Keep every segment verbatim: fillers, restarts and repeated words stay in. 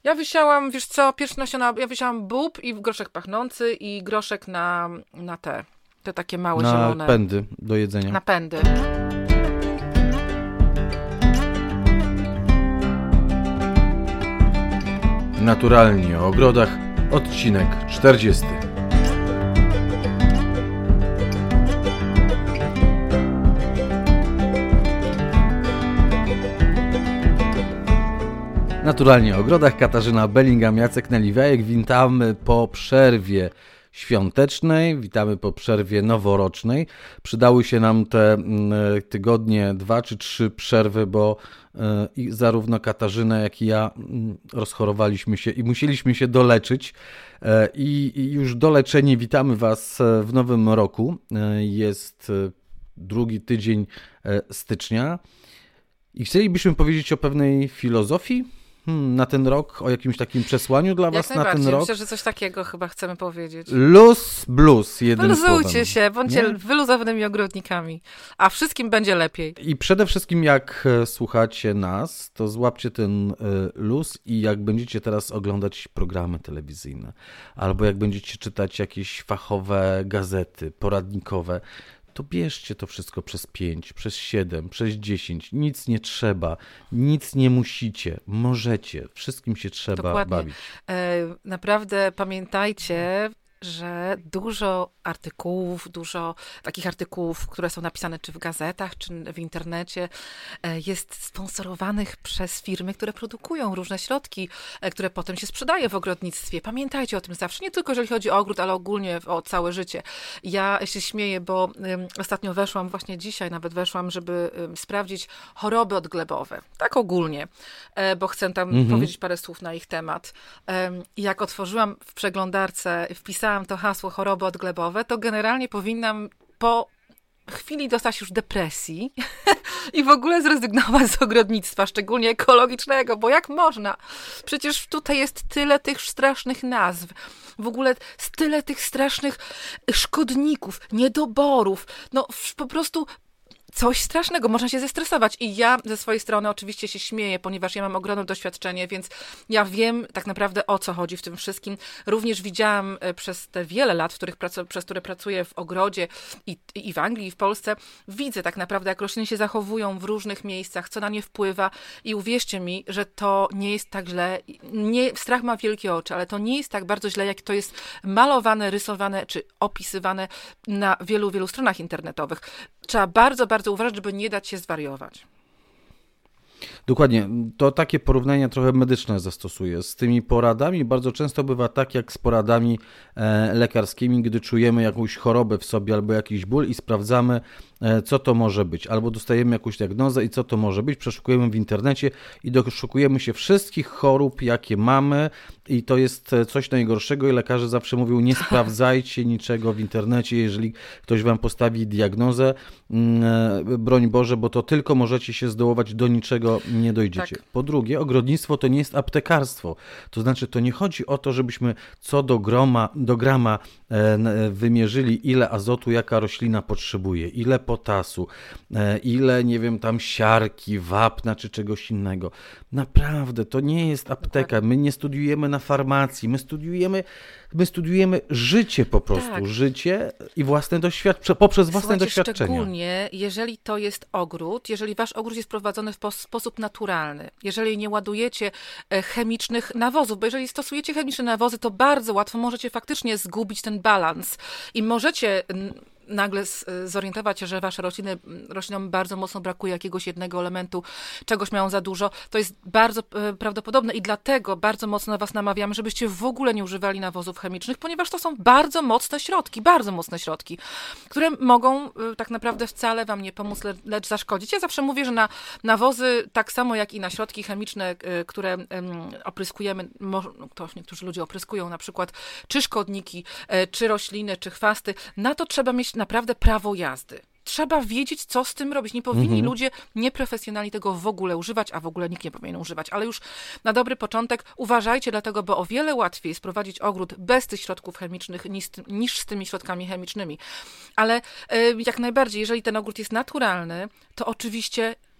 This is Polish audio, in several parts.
Ja wysiałam, wiesz co, pierwsze nasiona, ja wysiałam bób i groszek pachnący i groszek na, na te, te takie małe Na zielone. pędy do jedzenia. Na pędy. Naturalnie o ogrodach, odcinek czterdziesty. Naturalnie o ogrodach, Katarzyna Bellingham, Jacek Neliwajek. Witamy po przerwie świątecznej, witamy po przerwie noworocznej. Przydały się nam te tygodnie, dwa czy trzy przerwy, bo i zarówno Katarzyna, jak i ja rozchorowaliśmy się i musieliśmy się doleczyć. I już doleczeni witamy Was w nowym roku. Jest drugi tydzień stycznia i chcielibyśmy powiedzieć o pewnej filozofii Hmm, na ten rok, o jakimś takim przesłaniu dla Jak was na ten rok. Myślę, że coś takiego chyba chcemy powiedzieć. Luz, blues, jednym słowem. Wyluzujcie się, bądźcie nie? wyluzowanymi ogrodnikami, a wszystkim będzie lepiej. I przede wszystkim jak słuchacie nas, to złapcie ten luz i jak będziecie teraz oglądać programy telewizyjne, albo jak będziecie czytać jakieś fachowe gazety, poradnikowe, to bierzcie to wszystko przez pięć, przez siedem, przez dziesięć. Nic nie trzeba, nic nie musicie, możecie. Wszystkim się trzeba Dokładnie. bawić. E, naprawdę pamiętajcie, że dużo artykułów, dużo takich artykułów, które są napisane czy w gazetach, czy w internecie, jest sponsorowanych przez firmy, które produkują różne środki, które potem się sprzedaje w ogrodnictwie. Pamiętajcie o tym zawsze, nie tylko jeżeli chodzi o ogród, ale ogólnie o całe życie. Ja się śmieję, bo um, ostatnio weszłam, właśnie dzisiaj nawet weszłam, żeby um, sprawdzić choroby odglebowe. Tak ogólnie, e, bo chcę tam mhm. powiedzieć parę słów na ich temat. Um, jak otworzyłam w przeglądarce, wpisałam to hasło choroby odglebowe, to generalnie powinnam po chwili dostać już depresji i w ogóle zrezygnować z ogrodnictwa, szczególnie ekologicznego, bo jak można? Przecież tutaj jest tyle tych strasznych nazw, w ogóle tyle tych strasznych szkodników, niedoborów, no po prostu coś strasznego, można się zestresować. I ja ze swojej strony oczywiście się śmieję, ponieważ ja mam ogromne doświadczenie, więc ja wiem tak naprawdę, o co chodzi w tym wszystkim. Również widziałam przez te wiele lat, w których pracu- przez które pracuję w ogrodzie i, i w Anglii, i w Polsce, widzę tak naprawdę, jak rośliny się zachowują w różnych miejscach, co na nie wpływa i uwierzcie mi, że to nie jest tak źle. Nie, strach ma wielkie oczy, ale to nie jest tak bardzo źle, jak to jest malowane, rysowane czy opisywane na wielu, wielu stronach internetowych. Trzeba bardzo, bardzo uważać, żeby nie dać się zwariować. Dokładnie. To takie porównania trochę medyczne zastosuję. Z tymi poradami bardzo często bywa tak, jak z poradami e, lekarskimi, gdy czujemy jakąś chorobę w sobie albo jakiś ból i sprawdzamy, e, co to może być. Albo dostajemy jakąś diagnozę i co to może być. Przeszukujemy w internecie i doszukujemy się wszystkich chorób, jakie mamy i to jest coś najgorszego i lekarze zawsze mówią, nie sprawdzajcie niczego w internecie, jeżeli ktoś wam postawi diagnozę, e, broń Boże, bo to tylko możecie się zdołować, do niczego nie dojdziecie. Tak. Po drugie, ogrodnictwo to nie jest aptekarstwo. To znaczy, to nie chodzi o to, żebyśmy co do groma, do grama e, wymierzyli, ile azotu jaka roślina potrzebuje, ile potasu, e, ile, nie wiem, tam siarki, wapna czy czegoś innego. Naprawdę, to nie jest apteka. My nie studiujemy na farmacji, my studiujemy, my studiujemy życie po prostu. Tak. Życie i własne doświadczenie, poprzez własne Słuchajcie, doświadczenia. Szczególnie, jeżeli to jest ogród, jeżeli wasz ogród jest prowadzony w po- sposób naturalny, jeżeli nie ładujecie chemicznych nawozów, bo jeżeli stosujecie chemiczne nawozy, to bardzo łatwo możecie faktycznie zgubić ten balans i możecie nagle zorientować się, że wasze rośliny, roślinom bardzo mocno brakuje jakiegoś jednego elementu, czegoś mają za dużo. To jest bardzo prawdopodobne i dlatego bardzo mocno was namawiamy, żebyście w ogóle nie używali nawozów chemicznych, ponieważ to są bardzo mocne środki, bardzo mocne środki, które mogą tak naprawdę wcale wam nie pomóc, lecz zaszkodzić. Ja zawsze mówię, że na nawozy, tak samo jak i na środki chemiczne, które opryskujemy, to niektórzy ludzie opryskują na przykład czy szkodniki, czy rośliny, czy chwasty, na to trzeba mieć naprawdę prawo jazdy. Trzeba wiedzieć, co z tym robić. Nie powinni mhm. ludzie nieprofesjonalni tego w ogóle używać, a w ogóle nikt nie powinien używać. Ale już na dobry początek uważajcie, dlatego, bo o wiele łatwiej jest prowadzić ogród bez tych środków chemicznych niż, niż z tymi środkami chemicznymi. Ale e, jak najbardziej, jeżeli ten ogród jest naturalny, to oczywiście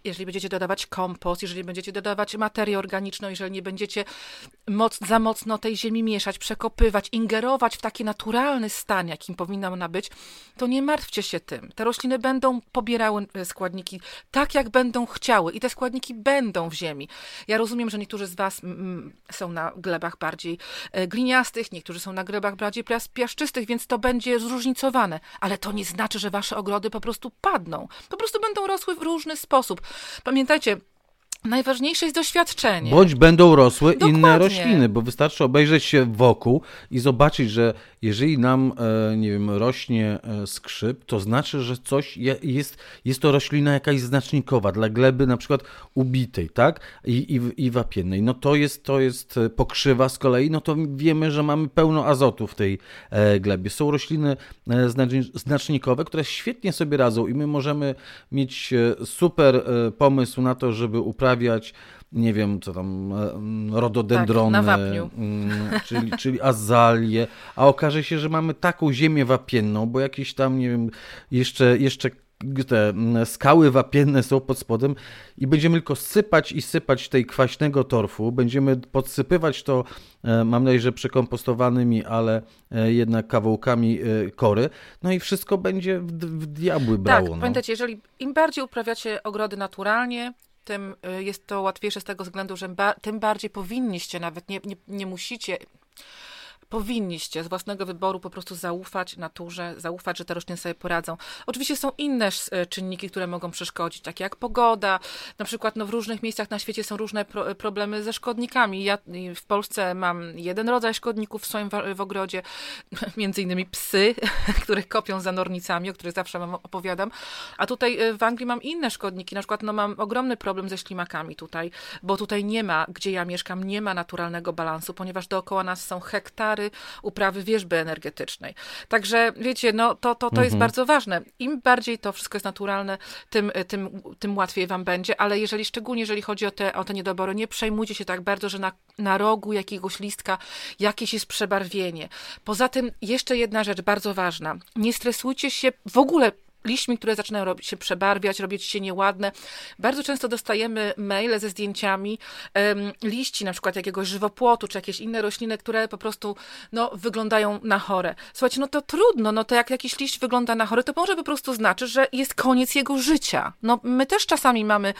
jeżeli będziecie dodawać kompost, jeżeli będziecie dodawać materię organiczną, jeżeli nie będziecie moc, za mocno tej ziemi mieszać, przekopywać, ingerować w taki naturalny stan, jakim powinna ona być, to nie martwcie się tym. Te rośliny będą pobierały składniki tak, jak będą chciały i te składniki będą w ziemi. Ja rozumiem, że niektórzy z was mm, są na glebach bardziej e, gliniastych, niektórzy są na glebach bardziej piaszczystych, więc to będzie zróżnicowane, ale to nie znaczy, że wasze ogrody po prostu padną. Po prostu będą rosły w różny sposób. Pamiętajcie, najważniejsze jest doświadczenie. Bądź będą rosły Dokładnie. inne rośliny, bo wystarczy obejrzeć się wokół i zobaczyć, że jeżeli nam, e, nie wiem, rośnie e, skrzyp, to znaczy, że coś je, jest, jest to roślina jakaś znacznikowa dla gleby na przykład ubitej, tak? I, i, i wapiennej. No to jest, to jest pokrzywa z kolei, no to wiemy, że mamy pełno azotu w tej e, glebie. Są rośliny e, znacznikowe, które świetnie sobie radzą i my możemy mieć e, super e, pomysł na to, żeby uprawiać nie wiem, co tam, rododendrony, tak, na wapniu. czyli, czyli azalie, a okaże się, że mamy taką ziemię wapienną, bo jakieś tam, nie wiem, jeszcze, jeszcze te skały wapienne są pod spodem i będziemy tylko sypać i sypać tej kwaśnego torfu, będziemy podsypywać to, mam nadzieję, że przekompostowanymi, ale jednak kawałkami kory, no i wszystko będzie w, w diabły brało. Tak, no. pamiętajcie, jeżeli im bardziej uprawiacie ogrody naturalnie, tym jest to łatwiejsze z tego względu, że ba- tym bardziej powinniście, nawet nie, nie, nie musicie, powinniście z własnego wyboru po prostu zaufać naturze, zaufać, że te rośliny sobie poradzą. Oczywiście są inne czynniki, które mogą przeszkodzić, takie jak pogoda. Na przykład no, w różnych miejscach na świecie są różne pro- problemy ze szkodnikami. Ja w Polsce mam jeden rodzaj szkodników w swoim w, w ogrodzie, między innymi psy, które kopią za nornicami, o których zawsze wam opowiadam. A tutaj w Anglii mam inne szkodniki. Na przykład no, mam ogromny problem ze ślimakami tutaj, bo tutaj nie ma, gdzie ja mieszkam, nie ma naturalnego balansu, ponieważ dookoła nas są hektary uprawy wierzby energetycznej. Także wiecie, no to, to, to mhm. jest bardzo ważne. Im bardziej to wszystko jest naturalne, tym, tym, tym łatwiej wam będzie, ale jeżeli szczególnie jeżeli chodzi o te, o te niedobory, nie przejmujcie się tak bardzo, że na, na rogu jakiegoś listka jakieś jest przebarwienie. Poza tym jeszcze jedna rzecz bardzo ważna. Nie stresujcie się w ogóle liśćmi, które zaczynają robić się przebarwiać, robić się nieładne. Bardzo często dostajemy maile ze zdjęciami um, liści, na przykład jakiegoś żywopłotu, czy jakieś inne rośliny, które po prostu no, wyglądają na chore. Słuchajcie, no to trudno, no to jak jakiś liść wygląda na chore, to może po prostu znaczy, że jest koniec jego życia. No my też czasami mamy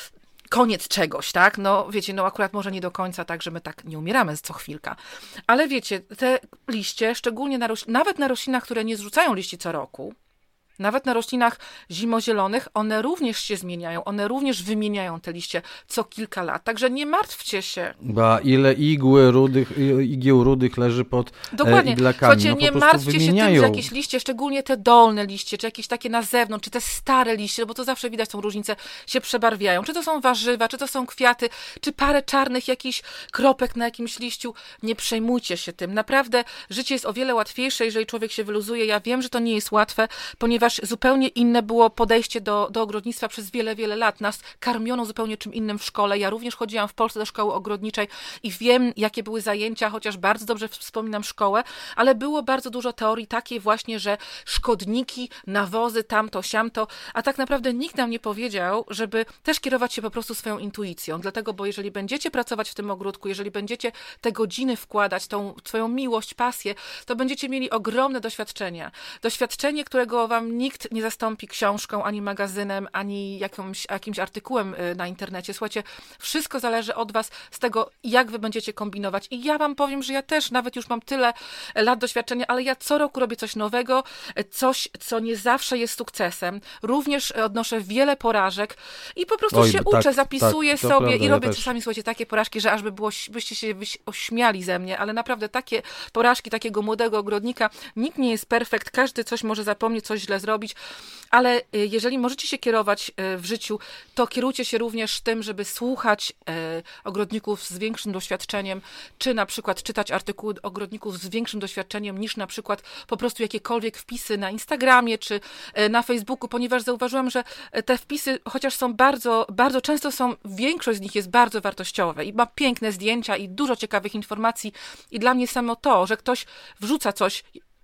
koniec czegoś, tak? No wiecie, no akurat może nie do końca tak, że my tak nie umieramy co chwilka. Ale wiecie, te liście, szczególnie na rośl- nawet na roślinach, które nie zrzucają liści co roku, nawet na roślinach zimozielonych, one również się zmieniają, one również wymieniają te liście co kilka lat, także nie martwcie się. Ba, ile igły rudych, igieł rudych leży pod Dokładnie. e, iglakami. Słuchajcie, no, nie martwcie wymieniają. się tym, że jakieś liście, szczególnie te dolne liście, czy jakieś takie na zewnątrz, czy te stare liście, bo to zawsze widać tą różnicę, się przebarwiają. Czy to są warzywa, czy to są kwiaty, czy parę czarnych jakichś kropek na jakimś liściu. Nie przejmujcie się tym. Naprawdę życie jest o wiele łatwiejsze, jeżeli człowiek się wyluzuje. Ja wiem, że to nie jest łatwe, ponieważ zupełnie inne było podejście do, do ogrodnictwa przez wiele, wiele lat. Nas karmiono zupełnie czym innym w szkole. Ja również chodziłam w Polsce do szkoły ogrodniczej i wiem, jakie były zajęcia, chociaż bardzo dobrze wspominam szkołę, ale było bardzo dużo teorii takiej właśnie, że szkodniki, nawozy, tamto, siamto, a tak naprawdę nikt nam nie powiedział, żeby też kierować się po prostu swoją intuicją. Dlatego, bo jeżeli będziecie pracować w tym ogródku, jeżeli będziecie te godziny wkładać, tą swoją miłość, pasję, to będziecie mieli ogromne doświadczenia. Doświadczenie, którego wam nikt nie zastąpi książką, ani magazynem, ani jakimś, jakimś artykułem na internecie. Słuchajcie, wszystko zależy od was, z tego, jak wy będziecie kombinować. I ja wam powiem, że ja też nawet już mam tyle lat doświadczenia, ale ja co roku robię coś nowego, coś, co nie zawsze jest sukcesem. Również odnoszę wiele porażek i po prostu Oj, się tak, uczę, zapisuję tak, sobie prawda, i robię ja czasami, słuchajcie, takie porażki, że aż by było, byście się ośmiali ze mnie, ale naprawdę takie porażki takiego młodego ogrodnika, nikt nie jest perfekt, każdy coś może zapomnieć, coś źle zrobić, ale jeżeli możecie się kierować w życiu, to kierujcie się również tym, żeby słuchać ogrodników z większym doświadczeniem, czy na przykład czytać artykuły ogrodników z większym doświadczeniem niż na przykład po prostu jakiekolwiek wpisy na Instagramie, czy na Facebooku, ponieważ zauważyłam, że te wpisy, chociaż są bardzo, bardzo często są, większość z nich jest bardzo wartościowe i ma piękne zdjęcia i dużo ciekawych informacji i dla mnie samo to, że ktoś wrzuca coś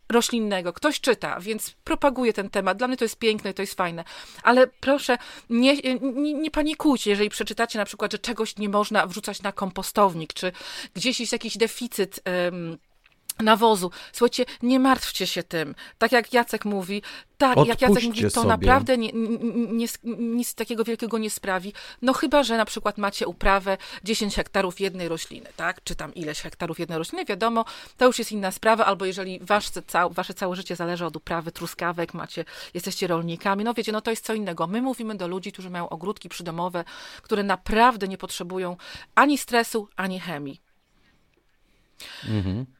roślinnego, ktoś czyta, więc propaguje ten temat. Dla mnie to jest piękne, to jest fajne. Ale proszę, nie, nie, nie panikujcie, jeżeli przeczytacie na przykład, że czegoś nie można wrzucać na kompostownik, czy gdzieś jest jakiś deficyt um, nawozu. Słuchajcie, nie martwcie się tym. Tak jak Jacek mówi, tak, jak Jacek mówi, to sobie. naprawdę nie, nie, nie, nic takiego wielkiego nie sprawi. No chyba, że na przykład macie uprawę dziesięć hektarów jednej rośliny, tak? Czy tam ileś hektarów jednej rośliny, wiadomo, to już jest inna sprawa, albo jeżeli wasze, cał, wasze całe życie zależy od uprawy truskawek, macie, jesteście rolnikami, no wiecie, no to jest co innego. My mówimy do ludzi, którzy mają ogródki przydomowe, które naprawdę nie potrzebują ani stresu, ani chemii. Mhm.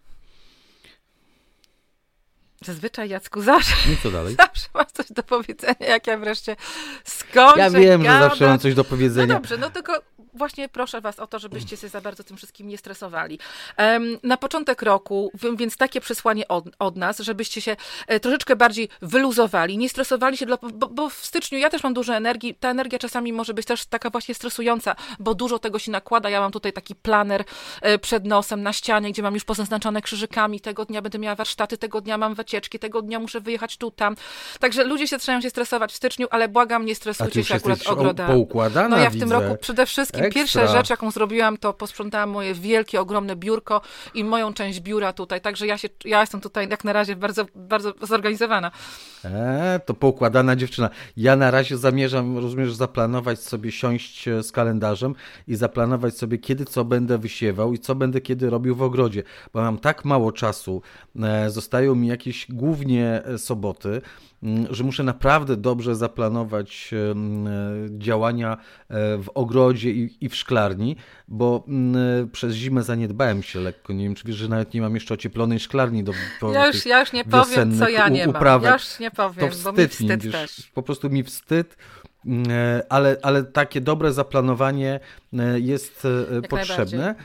Zazwyczaj, Jacku, zawsze, co dalej? zawsze masz coś do powiedzenia, jak ja wreszcie skończę Ja wiem, gadać. że zawsze mam coś do powiedzenia. No dobrze, no tylko właśnie proszę was o to, żebyście się za bardzo tym wszystkim nie stresowali. Um, na początek roku, więc takie przesłanie od, od nas, żebyście się e, troszeczkę bardziej wyluzowali, nie stresowali się, dla, bo, bo w styczniu ja też mam dużo energii, ta energia czasami może być też taka właśnie stresująca, bo dużo tego się nakłada. Ja mam tutaj taki planer e, przed nosem na ścianie, gdzie mam już pozaznaczone krzyżykami, tego dnia będę miała warsztaty, tego dnia mam wycieczki, tego dnia muszę wyjechać tu, tam. Także ludzie się zaczynają się stresować w styczniu, ale błagam, nie stresujcie się akurat ogrodami. Poukładana, no ja w widzę. tym roku przede wszystkim Ekstra. Pierwsza rzecz, jaką zrobiłam, to posprzątałam moje wielkie, ogromne biurko i moją część biura tutaj, także ja, się, ja jestem tutaj jak na razie bardzo, bardzo zorganizowana. Eee, to poukładana dziewczyna. Ja na razie zamierzam, rozumiesz, zaplanować sobie, siąść z kalendarzem i zaplanować sobie, kiedy co będę wysiewał i co będę kiedy robił w ogrodzie, bo mam tak mało czasu, e, zostają mi jakieś głównie soboty, że muszę naprawdę dobrze zaplanować działania w ogrodzie i w szklarni, bo przez zimę zaniedbałem się lekko. Nie wiem, czy wiesz, że nawet nie mam jeszcze ocieplonej szklarni do Ja już, ja już nie powiem, co ja nie mam. Ja już nie powiem, to bo mi wstyd mi, wiesz, też. Po prostu mi wstyd. Ale, ale takie dobre zaplanowanie jest jak potrzebne.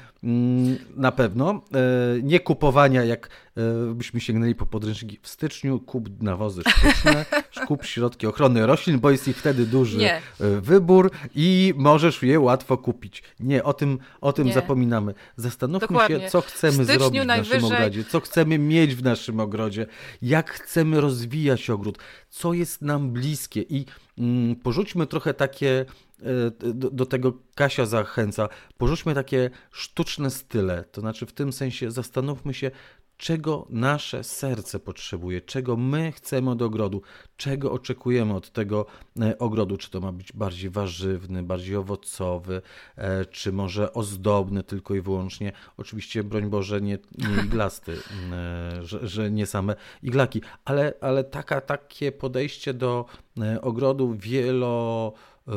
Na pewno. Nie kupowania, jak byśmy sięgnęli po podręczniki w styczniu, kup nawozy sztuczne, kup środki ochrony roślin, bo jest ich wtedy duży Nie. wybór i możesz je łatwo kupić. Nie, o tym, o tym zapominamy. Zastanówmy Dokładnie. się, co chcemy zrobić w najwyżej... naszym ogrodzie, co chcemy mieć w naszym ogrodzie, jak chcemy rozwijać ogród, co jest nam bliskie i mm, porzućmy trochę takie Do, do tego Kasia zachęca, porzućmy takie sztuczne style, to znaczy w tym sensie zastanówmy się, czego nasze serce potrzebuje, czego my chcemy od ogrodu, czego oczekujemy od tego ogrodu, czy to ma być bardziej warzywny, bardziej owocowy, czy może ozdobny tylko i wyłącznie, oczywiście broń Boże nie, nie iglasty, że, że nie same iglaki, ale, ale taka, takie podejście do ogrodu wielo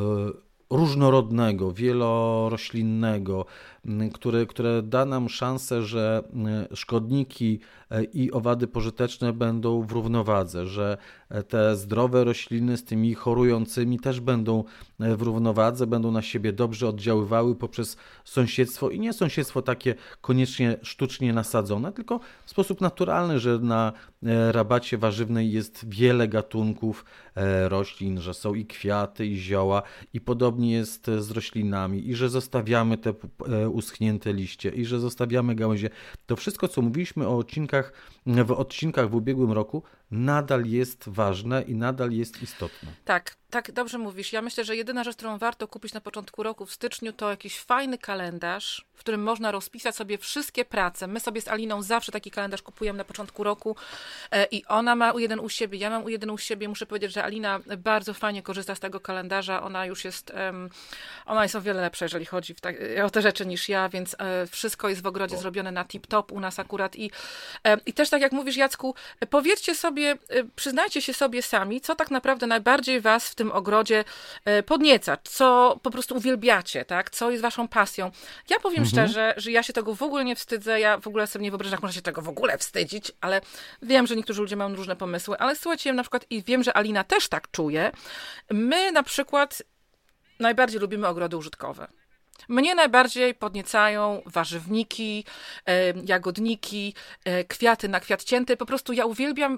różnorodnego, wieloroślinnego, które, które da nam szansę, że szkodniki i owady pożyteczne będą w równowadze, że te zdrowe rośliny z tymi chorującymi też będą w równowadze, będą na siebie dobrze oddziaływały poprzez sąsiedztwo i nie sąsiedztwo takie koniecznie sztucznie nasadzone, tylko w sposób naturalny, że na rabacie warzywnej jest wiele gatunków roślin, że są i kwiaty, i zioła i podobnie jest z roślinami i że zostawiamy te uschnięte liście i że zostawiamy gałęzie. To wszystko, co mówiliśmy o odcinkach, w odcinkach w ubiegłym roku, nadal jest ważne i nadal jest istotne. Tak, tak, dobrze mówisz. Ja myślę, że jedyna rzecz, którą warto kupić na początku roku w styczniu, to jakiś fajny kalendarz, w którym można rozpisać sobie wszystkie prace. My sobie z Aliną zawsze taki kalendarz kupujemy na początku roku i ona ma u jeden u siebie, ja mam u jeden u siebie. Muszę powiedzieć, że Alina bardzo fajnie korzysta z tego kalendarza. Ona już jest, ona jest o wiele lepsza, jeżeli chodzi tak, o te rzeczy niż ja, więc wszystko jest w ogrodzie o. zrobione na tip-top u nas akurat. I, I też tak jak mówisz, Jacku, powiedzcie sobie, przyznajcie się sobie sami, co tak naprawdę najbardziej was w tym ogrodzie podnieca, co po prostu uwielbiacie, tak? Co jest waszą pasją. Ja powiem mhm. szczerze, że ja się tego w ogóle nie wstydzę, ja w ogóle sobie nie wyobrażam, jak można się tego w ogóle wstydzić, ale wiem, że niektórzy ludzie mają różne pomysły, ale słuchajcie, na przykład i wiem, że Alina też tak czuje. My na przykład najbardziej lubimy ogrody użytkowe. Mnie najbardziej podniecają warzywniki, jagodniki, kwiaty na kwiat cięty. Po prostu ja uwielbiam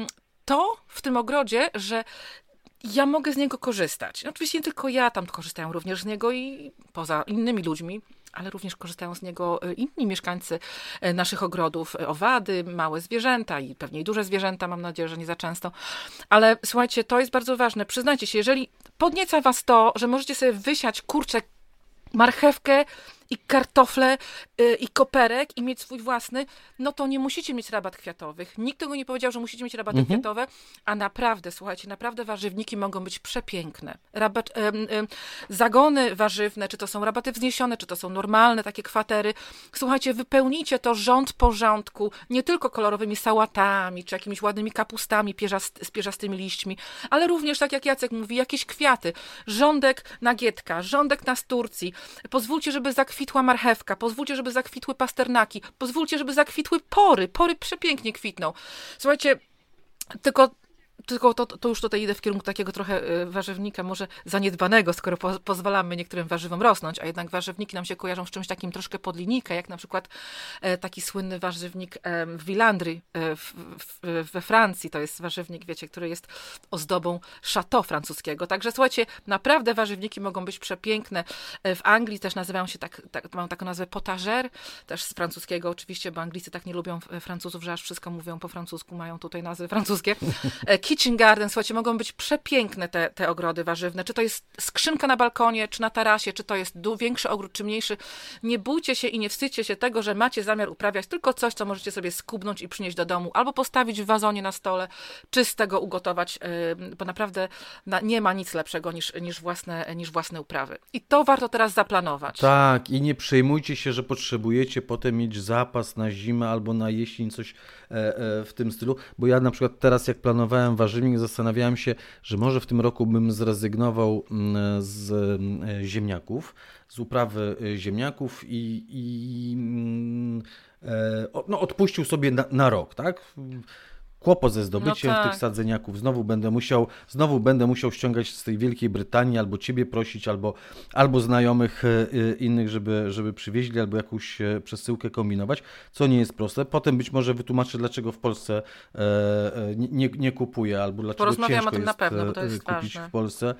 to w tym ogrodzie, że ja mogę z niego korzystać. Oczywiście nie tylko ja, tam korzystają również z niego i poza innymi ludźmi, ale również korzystają z niego inni mieszkańcy naszych ogrodów, owady, małe zwierzęta i pewnie i duże zwierzęta, mam nadzieję, że nie za często. Ale słuchajcie, to jest bardzo ważne. Przyznajcie się, jeżeli podnieca was to, że możecie sobie wysiać kurczę, marchewkę i kartofle yy, i koperek i mieć swój własny, no to nie musicie mieć rabat kwiatowych. Nikt tego nie powiedział, że musicie mieć rabaty mhm. kwiatowe, a naprawdę, słuchajcie, naprawdę warzywniki mogą być przepiękne. Rabat, yy, yy, zagony warzywne, czy to są rabaty wzniesione, czy to są normalne takie kwatery. Słuchajcie, wypełnijcie to rząd porządku, nie tylko kolorowymi sałatami, czy jakimiś ładnymi kapustami pierzast, z pierzastymi liśćmi, ale również, tak jak Jacek mówi, jakieś kwiaty. Rządek nagietka, rządek na Turcji. Pozwólcie, żeby zakwitła marchewka, pozwólcie, żeby zakwitły pasternaki, pozwólcie, żeby zakwitły pory. Pory przepięknie kwitną. Słuchajcie, tylko Tylko to, to już tutaj idę w kierunku takiego trochę warzywnika, może zaniedbanego, skoro po, pozwalamy niektórym warzywom rosnąć, a jednak warzywniki nam się kojarzą z czymś takim troszkę pod linijkę, jak na przykład taki słynny warzywnik w Willandry w, w, we Francji. To jest warzywnik, wiecie, który jest ozdobą chateau francuskiego. Także słuchajcie, naprawdę warzywniki mogą być przepiękne. W Anglii też nazywają się tak, tak mają taką nazwę potager, też z francuskiego oczywiście, bo Anglicy tak nie lubią Francuzów, że aż wszystko mówią po francusku, mają tutaj nazwy francuskie. Kitchen garden, słuchajcie, mogą być przepiękne te, te ogrody warzywne. Czy to jest skrzynka na balkonie, czy na tarasie, czy to jest większy ogród, czy mniejszy. Nie bójcie się i nie wstydźcie się tego, że macie zamiar uprawiać tylko coś, co możecie sobie skubnąć i przynieść do domu, albo postawić w wazonie na stole, czy z tego ugotować, bo naprawdę nie ma nic lepszego niż, niż, własne, niż własne uprawy. I to warto teraz zaplanować. Tak, i nie przejmujcie się, że potrzebujecie potem mieć zapas na zimę albo na jesień, coś w tym stylu, bo ja na przykład teraz, jak planowałem warzywnik, zastanawiałem się, że może w tym roku bym zrezygnował z ziemniaków, z uprawy ziemniaków i, i no, odpuścił sobie na, na rok, tak? Kłopot ze zdobyciem no tak. tych sadzeniaków. Znowu będę musiał, znowu będę musiał ściągać z tej Wielkiej Brytanii, albo ciebie prosić, albo, albo znajomych innych, żeby, żeby przywieźli, albo jakąś przesyłkę kombinować, co nie jest proste. Potem być może wytłumaczę, dlaczego w Polsce nie, nie kupuję, albo dlaczego ciężko o tym jest, na pewno, bo to jest kupić ważne. w Polsce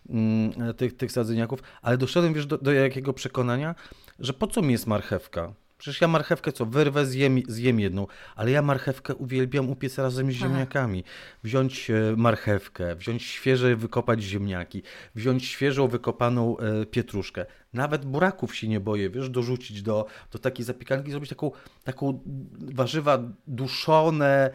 tych, tych sadzeniaków. Ale doszedłem, wiesz, do, do jakiego przekonania, że po co mi jest marchewka? Przecież ja marchewkę co, wyrwę, zjem, zjem jedną, ale ja marchewkę uwielbiam upiec razem z ziemniakami. Wziąć marchewkę, wziąć świeże, wykopać ziemniaki, wziąć świeżą, wykopaną pietruszkę. Nawet buraków się nie boję, wiesz, dorzucić do, do takiej zapiekanki, zrobić taką, taką warzywa duszone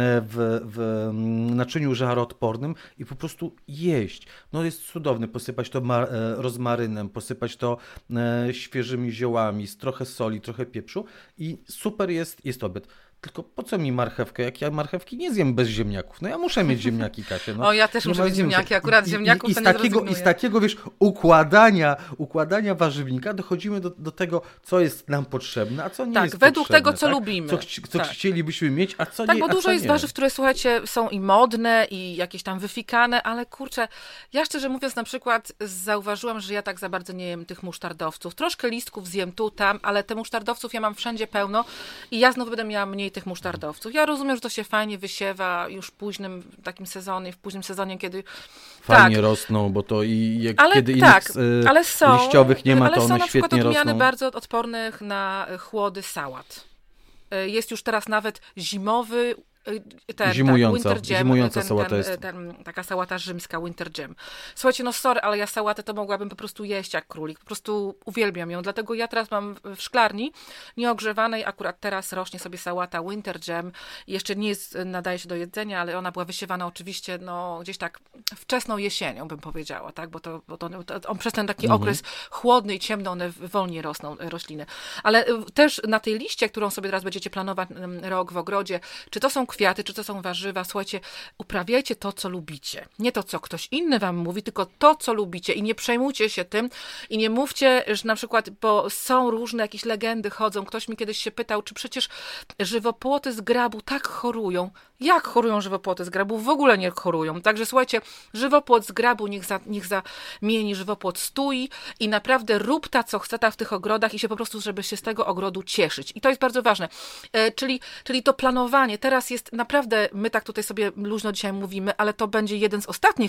w, w naczyniu żaroodpornym i po prostu jeść. No jest cudowne, posypać to mar- rozmarynem, posypać to świeżymi ziołami, z trochę soli, trochę pieprzu i super jest, jest obiad. Tylko po co mi marchewkę, jak ja marchewki nie zjem bez ziemniaków? No ja muszę mieć ziemniaki, Kasia. No, o, ja też muszę mieć ziemniaki, akurat ziemniaków I, i, to i nie z takiego, I z takiego, wiesz, układania, układania warzywnika dochodzimy do, do tego, co jest nam potrzebne, a co nie tak, jest według potrzebne. tego, co tak? lubimy. Co, co tak. chcielibyśmy mieć, a co tak, nie. Tak, bo dużo jest nie. warzyw, które, słuchajcie, są i modne, i jakieś tam wyfikane, ale kurczę, ja szczerze mówiąc na przykład zauważyłam, że ja tak za bardzo nie jem tych musztardowców. Troszkę listków zjem tu, tam, ale te musztardowców ja mam wszędzie pełno i ja znowu będę miała mniej tych musztardowców. Ja rozumiem, że to się fajnie wysiewa już w późnym takim sezonie, w późnym sezonie, kiedy... Fajnie tak. rosną, bo to i jak, ale, kiedy tak, innych ale są, liściowych nie ma, ale to one są świetnie rosną. Ale są na przykład odmiany bardzo odpornych na chłody sałat. Jest już teraz nawet zimowy ten, zimująca, tak, winter jam, zimująca ten, sałata ten, jest. Ten, taka sałata rzymska, winter jam. Słuchajcie, no sorry, ale ja sałatę to mogłabym po prostu jeść jak królik. Po prostu uwielbiam ją. Dlatego ja teraz mam w szklarni nieogrzewanej, akurat teraz rośnie sobie sałata winter jam. Jeszcze nie jest, nadaje się do jedzenia, ale ona była wysiewana oczywiście no, gdzieś tak wczesną jesienią, bym powiedziała, tak? Bo to, bo to, to on przez ten taki mhm. okres chłodny i ciemny, one wolniej rosną, rośliny. Ale też na tej liście, którą sobie teraz będziecie planować rok w ogrodzie, czy to są kwiaty, czy to są warzywa, słuchajcie, uprawiajcie to, co lubicie. Nie to, co ktoś inny wam mówi, tylko to, co lubicie i nie przejmujcie się tym i nie mówcie, że na przykład, bo są różne jakieś legendy chodzą, ktoś mi kiedyś się pytał, czy przecież żywopłoty z grabu tak chorują. Jak chorują żywopłoty z grabu? W ogóle nie chorują. Także słuchajcie, żywopłot z grabu niech, za, niech zamieni żywopłot stój i naprawdę rób ta, co chce ta w tych ogrodach i się po prostu, żeby się z tego ogrodu cieszyć. I to jest bardzo ważne. E, czyli, czyli to planowanie. Teraz jest naprawdę, my tak tutaj sobie luźno dzisiaj mówimy, ale to będzie jeden z ostatnich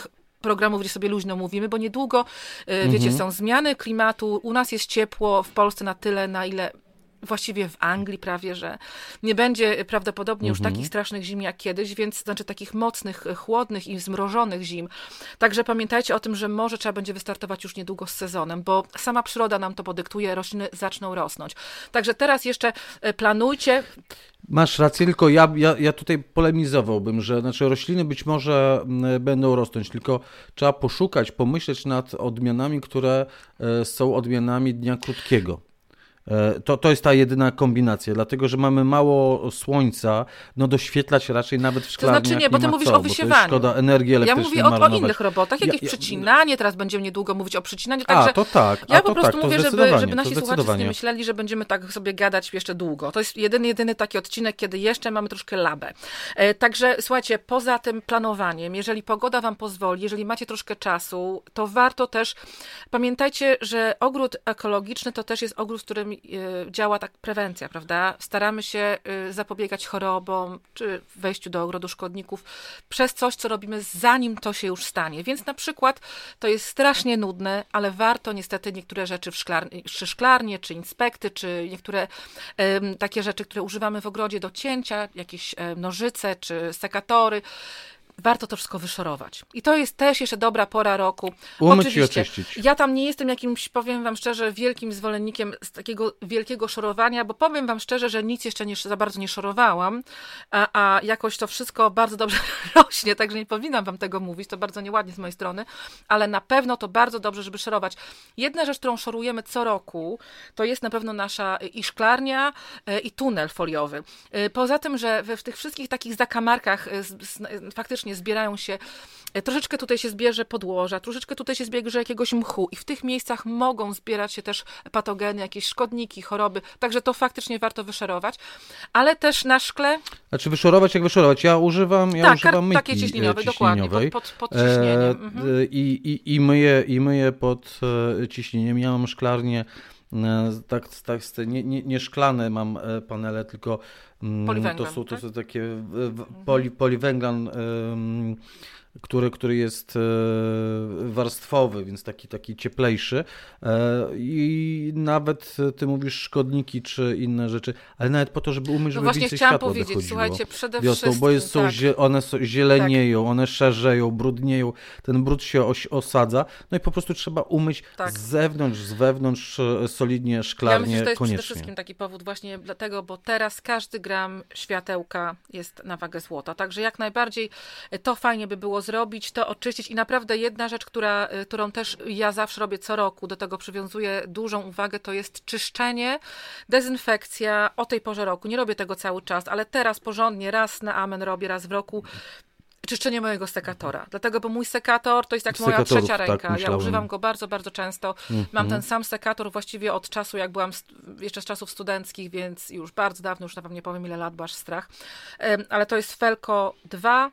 programów, gdzie sobie luźno mówimy, bo niedługo, wiecie, mhm. są zmiany klimatu, u nas jest ciepło, w Polsce na tyle, na ile właściwie w Anglii prawie, że nie będzie prawdopodobnie już mhm. takich strasznych zim jak kiedyś, więc znaczy takich mocnych, chłodnych i zmrożonych zim. Także pamiętajcie o tym, że może trzeba będzie wystartować już niedługo z sezonem, bo sama przyroda nam to podyktuje, rośliny zaczną rosnąć. Także teraz jeszcze planujcie. Masz rację, tylko ja, ja, ja tutaj polemizowałbym, że znaczy rośliny być może będą rosnąć, tylko trzeba poszukać, pomyśleć nad odmianami, które są odmianami dnia krótkiego. To, to jest ta jedyna kombinacja, dlatego że mamy mało słońca, no doświetlać raczej nawet w szklarniach to znaczy nie, bo ty nie mówisz co, o wysiewaniu. Szkoda energii elektrycznej. Ja mówię o, o marnować. innych robotach, jakieś ja, ja, przycinanie, teraz będziemy niedługo mówić o przycinaniu. Także a, to tak. Ja a, po to prostu tak, mówię, żeby, żeby nasi słuchacze nie myśleli, że będziemy tak sobie gadać jeszcze długo. To jest jedyny, jedyny taki odcinek, kiedy jeszcze mamy troszkę labę. E, także słuchajcie, poza tym planowaniem, jeżeli pogoda wam pozwoli, jeżeli macie troszkę czasu, to warto też, pamiętajcie, że ogród ekologiczny to też jest ogród, w którym e, działa tak prewencja, prawda? Staramy się zapobiegać chorobom, czy wejściu do ogrodu szkodników przez coś, co robimy zanim to się już stanie. Więc na przykład to jest strasznie nudne, ale warto niestety niektóre rzeczy w szklarnie, czy szklarnie, czy inspekty, czy niektóre um, takie rzeczy, które używamy w ogrodzie do cięcia, jakieś um, nożyce, czy sekatory, warto to wszystko wyszorować. I to jest też jeszcze dobra pora roku. Umyć Oczywiście, i oczyścić. Ja tam nie jestem jakimś, powiem wam szczerze, wielkim zwolennikiem z takiego wielkiego szorowania, bo powiem wam szczerze, że nic jeszcze nie, za bardzo nie szorowałam, a, a jakoś to wszystko bardzo dobrze rośnie, także nie powinnam wam tego mówić, to bardzo nieładnie z mojej strony, ale na pewno to bardzo dobrze, żeby szorować. Jedna rzecz, którą szorujemy co roku, to jest na pewno nasza i szklarnia, i tunel foliowy. Poza tym, że w tych wszystkich takich zakamarkach faktycznie zbierają się, troszeczkę tutaj się zbierze podłoża, troszeczkę tutaj się zbierze jakiegoś mchu i w tych miejscach mogą zbierać się też patogeny, jakieś szkodniki, choroby, także to faktycznie warto wyszorować, ale też na szkle... Znaczy wyszorować jak wyszorować, ja używam, ja tak, używam myjki takie ciśnieniowe, ciśnieniowej. dokładnie, pod, pod, pod ciśnieniem. E, mhm. i, i, i, myję, I myję pod ciśnieniem, ja mam szklarnię, tak, tak nie, nie, nie szklane mam panele, tylko to są, to tak? są takie poli, poliwęglan, który, który jest warstwowy, więc taki, taki cieplejszy i nawet ty mówisz szkodniki czy inne rzeczy, ale nawet po to, żeby umyć, żeby no więcej światła powiedzieć, wychodziło słuchajcie, przede wiosną, wszystkim, bo jest, są, tak. one są, zielenieją, tak. one szerzeją, brudnieją, ten brud się os, osadza, no i po prostu trzeba umyć tak. z zewnątrz, z wewnątrz solidnie, szklarnie, ja myślę, że to jest koniecznie. przede wszystkim taki powód właśnie dlatego, bo teraz każdy gram światełka jest na wagę złota, także jak najbardziej to fajnie by było zrobić, to oczyścić i naprawdę jedna rzecz, która, którą też ja zawsze robię co roku, do tego przywiązuję dużą uwagę, to jest czyszczenie, dezynfekcja o tej porze roku. Nie robię tego cały czas, ale teraz porządnie, raz na amen robię, raz w roku. Czyszczenie mojego sekatora. Dlatego, bo mój sekator to jest jak moja trzecia ręka. Tak, ja używam go bardzo, bardzo często. Mm-hmm. Mam ten sam sekator właściwie od czasu, jak byłam st- jeszcze z czasów studenckich, więc już bardzo dawno, już nawet nie powiem ile lat, bo aż strach. Um, ale to jest Felko dwa.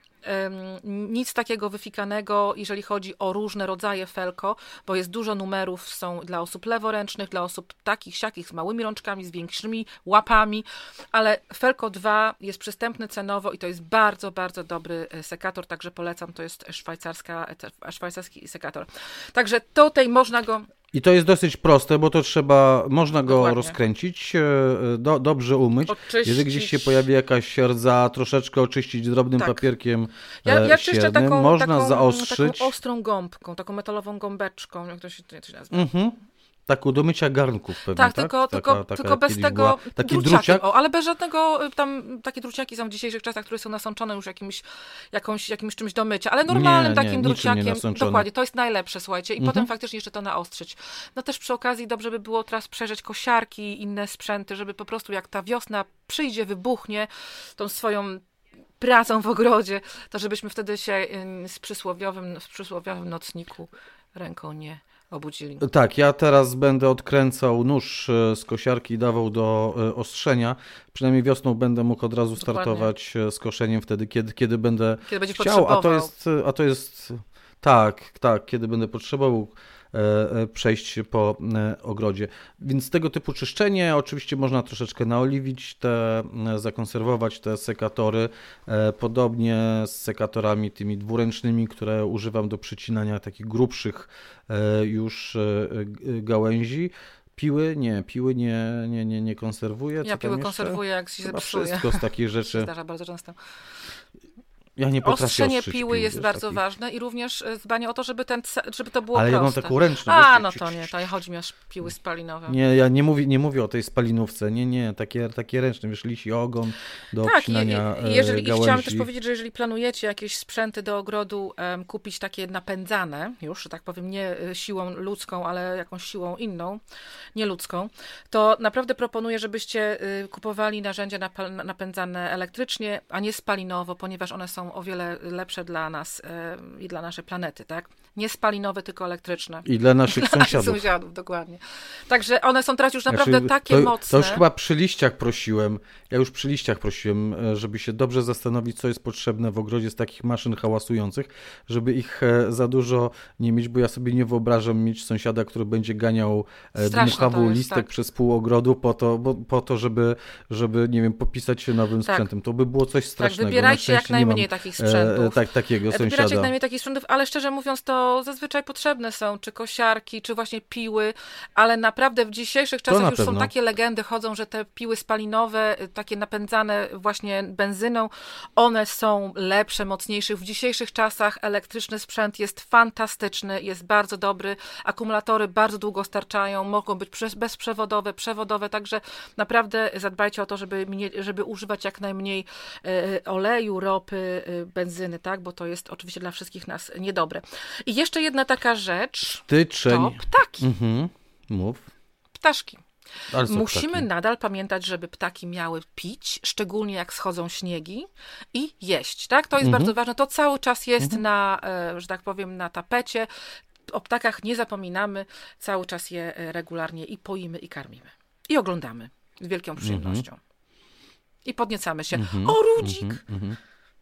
Um, nic takiego wyfikanego, jeżeli chodzi o różne rodzaje Felko, bo jest dużo numerów, są dla osób leworęcznych, dla osób takich, siakich, z małymi rączkami, z większymi łapami, ale Felko dwa jest przystępny cenowo i to jest bardzo, bardzo dobry sekator, także polecam, to jest szwajcarska, szwajcarski sekator. Także tutaj można go... I to jest dosyć proste, bo to trzeba, można go Dokładnie. rozkręcić, do, dobrze umyć. Oczyścić. Jeżeli gdzieś się pojawi jakaś rdza, troszeczkę oczyścić drobnym tak. papierkiem ja, ja czyszczę taką, można taką, zaostrzyć. taką ostrą gąbką, taką metalową gąbeczką, jak to się, jak to się nazywa. Mhm. Taką do mycia garnków pewnie, tak? tak? Tylko, taka, tylko, taka tylko bez tego była. Taki druciak? O, ale bez żadnego, tam takie druciaki są w dzisiejszych czasach, które są nasączone już jakimś, jakąś, jakimś czymś do mycia, ale normalnym nie, takim nie, druciakiem, dokładnie, to jest najlepsze, słuchajcie, i mhm. potem faktycznie jeszcze to naostrzyć. No też przy okazji dobrze by było teraz przejrzeć kosiarki i inne sprzęty, żeby po prostu jak ta wiosna przyjdzie, wybuchnie tą swoją pracą w ogrodzie, to żebyśmy wtedy się z przysłowiowym, w przysłowiowym nocniku ręką nie obudzili. Tak, ja teraz będę odkręcał nóż z kosiarki i dawał do ostrzenia. Przynajmniej wiosną będę mógł od razu startować Dokładnie. z koszeniem wtedy, kiedy, kiedy będę kiedy chciał. A to jest, a to jest tak, tak, kiedy będę potrzebował. przejść po ogrodzie. Więc tego typu czyszczenie, oczywiście można troszeczkę naoliwić, te, zakonserwować te sekatory, podobnie z sekatorami tymi dwuręcznymi, które używam do przycinania takich grubszych już gałęzi. Piły? Nie, piły nie, nie, nie, nie konserwuję. Ja piły konserwuję, jak się Chyba zepsuje. Wszystko z takich rzeczy. To się zdarza bardzo często. Ja nie potrafię Ostrzenie piły pił, jest wiesz, bardzo takich. ważne i również dbanie o to, żeby, ten, żeby to było Ale proste. ja mam taką ręczną. A, wiesz, no ci- to ci- nie, to chodzi mi o piły spalinowe. Nie, ja nie mówię, nie mówię o tej spalinówce. Nie, nie, takie, takie ręczne, wiesz, lisi ogon do Tak, i, obcinania i, jeżeli, i gałęzi. chciałam też powiedzieć, że jeżeli planujecie jakieś sprzęty do ogrodu um, kupić takie napędzane, już, że tak powiem, nie siłą ludzką, ale jakąś siłą inną, nieludzką, to naprawdę proponuję, żebyście y, kupowali narzędzia nap- napędzane elektrycznie, a nie spalinowo, ponieważ one są o wiele lepsze dla nas y, i dla naszej planety, tak? Nie spalinowe, tylko elektryczne. I dla naszych sąsiadów. Sąsiadów, dokładnie. Także one są teraz już naprawdę Znaczy, takie to, mocne. To już chyba przy liściach prosiłem, ja już przy liściach prosiłem, żeby się dobrze zastanowić, co jest potrzebne w ogrodzie z takich maszyn hałasujących, żeby ich za dużo nie mieć, bo ja sobie nie wyobrażam mieć sąsiada, który będzie ganiał Straszne dmuchawą to jest, listek tak. przez pół ogrodu po to, bo, po to żeby, żeby, nie wiem, popisać się nowym Tak. sprzętem. To by było coś Tak, strasznego. Na wybierajcie jak szczęście nie mam, najmniej takich sprzętów. E, tak, takiego Wybierajcie sąsiada. jak najmniej takich sprzętów, ale szczerze mówiąc to zazwyczaj potrzebne są, czy kosiarki, czy właśnie piły, ale naprawdę w dzisiejszych czasach na już są pewno. takie legendy, chodzą, że te piły spalinowe, takie napędzane właśnie benzyną, one są lepsze, mocniejsze. W dzisiejszych czasach elektryczny sprzęt jest fantastyczny, jest bardzo dobry, akumulatory bardzo długo starczają, mogą być przez- bezprzewodowe, przewodowe, także naprawdę zadbajcie o to, żeby, mnie, żeby używać jak najmniej e, oleju, ropy, e, benzyny, tak, bo to jest oczywiście dla wszystkich nas niedobre. I jeszcze jedna taka rzecz, Styczeń. to ptaki, Mhm. Mów. ptaszki. Ale co Musimy ptaki? nadal pamiętać, żeby ptaki miały pić, szczególnie jak schodzą śniegi, i jeść, tak? To jest Mhm. bardzo ważne. To cały czas jest na, e, że tak powiem, na tapecie. O ptakach nie zapominamy, cały czas je e, regularnie i poimy, i karmimy. I oglądamy z wielką przyjemnością. I podniecamy się. O, Rudzik! Mhm, mhm.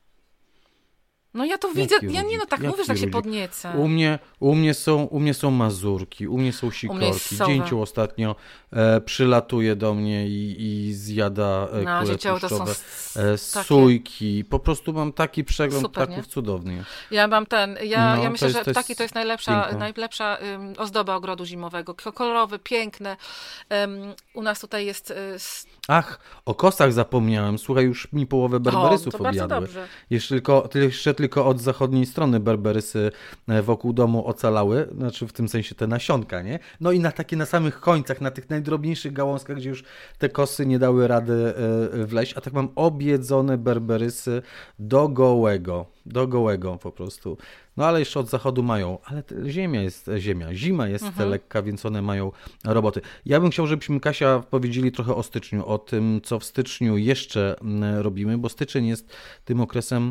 No ja to widzę, Jaki ja nie no, Rudzik? tak Jaki mówisz, tak się Rudzik? podnieca. U mnie, u, mnie są, u mnie są mazurki, u mnie są sikorki. jest sowa. Dzięcioł ostatnio e, przylatuje do mnie i, i zjada e, No, kule dzięcioły to są tłuszczowe, s- e, takie- sójki. Po prostu mam taki przegląd Super, ptaków nie? cudowny. Ja mam ten, ja, No, ja to myślę, jest- że to jest ptaki to jest najlepsza, piękne. najlepsza ym, ozdoba ogrodu zimowego. K- Kolorowe, piękne. Ym, u nas tutaj jest... Y, s- Ach, o kosach zapomniałem. Słuchaj, już mi połowę berberysów to bardzo objadły. dobrze. Jeszcze tylko, jeszcze tylko od zachodniej strony berberysy e, wokół domu ocalały, znaczy w tym sensie te nasionka, nie? No i na takie na samych końcach, na tych najdrobniejszych gałązkach, gdzie już te kosy nie dały rady e, wleźć, a tak mam objedzone berberysy do gołego, do gołego po prostu. No ale jeszcze od zachodu mają, ale te- ziemia jest, ziemia, zima jest Mhm. lekka, więc one mają roboty. Ja bym chciał, żebyśmy, Kasia, powiedzieli trochę o styczniu, o tym, co w styczniu jeszcze mm, robimy, bo styczeń jest tym okresem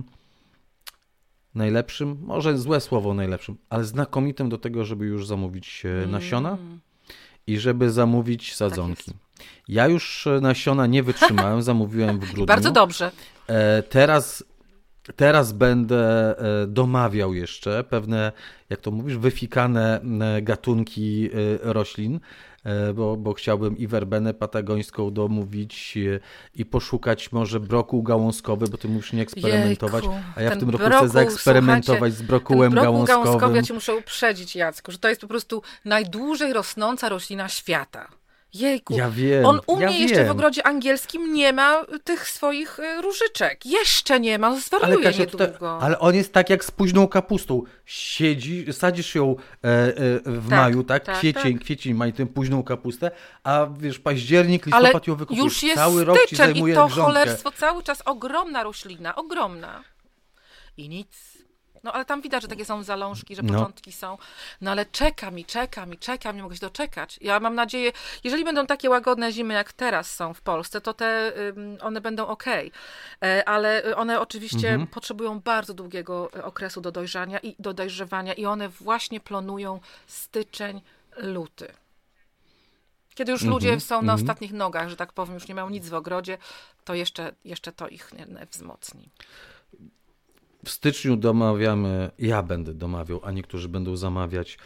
najlepszym, może złe słowo najlepszym, ale znakomitym do tego, żeby już zamówić e, nasiona Mm. i żeby zamówić sadzonki. jest. Ja już e, nasiona nie wytrzymałem, zamówiłem w grudniu. Bardzo dobrze. E, Teraz, teraz będę e, domawiał jeszcze pewne, jak to mówisz, wyfikane e, gatunki e, roślin, e, bo, bo chciałbym i werbenę patagońską domówić e, i poszukać może brokuł gałązkowy, bo ty musisz nie eksperymentować, Jejku, a ja w ten tym roku brokuł, chcę zaeksperymentować z brokułem Ten brokuł gałązkowy, gałązkowym. ja ci muszę uprzedzić, Jacku, że to jest po prostu najdłużej rosnąca roślina świata. Jejku. Ja wiem, On u ja mnie jeszcze w wiem. ogrodzie angielskim nie ma tych swoich y, różyczek. Jeszcze nie ma, Ale, zwariuje Kasia, tutaj, niedługo. ale on jest tak jak z późną kapustą. Siedzi, sadzisz ją e, e, w Tak, maju, tak? tak, Kwiecień, tak. kwiecień, maj, tę późną kapustę, a wiesz, październik, Ale listopad ją wykupujesz. już jest Cały rok ci styczeń zajmuje i to grządkę. cholerstwo cały czas ogromna roślina, ogromna. I nic. No ale tam widać, że takie są zalążki, że No. początki są. No ale czeka mi, czeka mi, czeka, nie mogę się doczekać. Ja mam nadzieję, jeżeli będą takie łagodne zimy, jak teraz są w Polsce, to te, ym, one będą okej. E, Ale one oczywiście Mhm. potrzebują bardzo długiego e, okresu do dojrzania i do dojrzewania i one właśnie plonują styczeń, luty. Kiedy już ludzie są na ostatnich nogach, że tak powiem, już nie mają nic w ogrodzie, to jeszcze, jeszcze to ich nie, nie wzmocni. w styczniu domawiamy, ja będę domawiał, a niektórzy będą zamawiać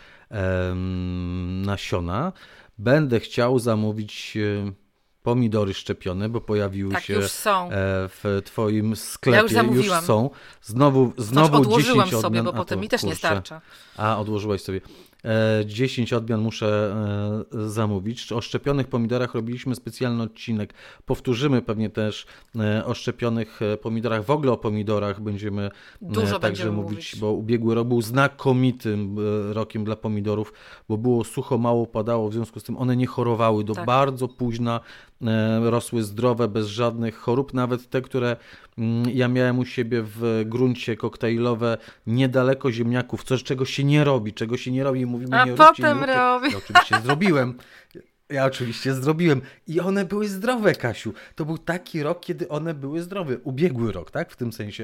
em, nasiona. Będę chciał zamówić e, pomidory szczepione, bo pojawiły tak, się już są. e, w twoim sklepie. Ja już zamówiłam. Już są. Znowu, znowu znaczy, odłożyłam dziesięć sobie, odmian. bo potem to, mi też kurczę. nie starcza. A, odłożyłaś sobie. dziesięć odmian muszę e, zamówić. O szczepionych pomidorach robiliśmy specjalny odcinek. Powtórzymy pewnie też e, o szczepionych pomidorach. W ogóle o pomidorach będziemy Dużo e, także będziemy mówić, mówić, bo ubiegły rok był znakomitym e, rokiem dla pomidorów, bo było sucho, mało padało, w związku z tym one nie chorowały do tak. bardzo późna, e, rosły zdrowe, bez żadnych chorób. Nawet te, które mm, ja miałem u siebie w gruncie koktajlowe, niedaleko ziemniaków, coś czego się nie robi, czego się nie robi. Mówimy, A nie potem róbcie, nie robi. Ja oczywiście zrobiłem. Ja oczywiście zrobiłem. I one były zdrowe, Kasiu. To był taki rok, kiedy one były zdrowe. Ubiegły rok, tak? W tym sensie.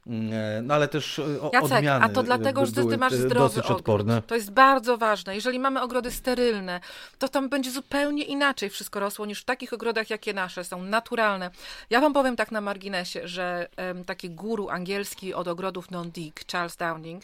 No ale też o, Jacek, odmiany a to dlatego, że ty były masz zdrowy dosyć ogród. odporne. To jest bardzo ważne. Jeżeli mamy ogrody sterylne, to tam będzie zupełnie inaczej wszystko rosło niż w takich ogrodach, jakie nasze są, naturalne. Ja wam powiem tak na marginesie, że um, taki guru angielski od ogrodów non-dig, Charles Downing,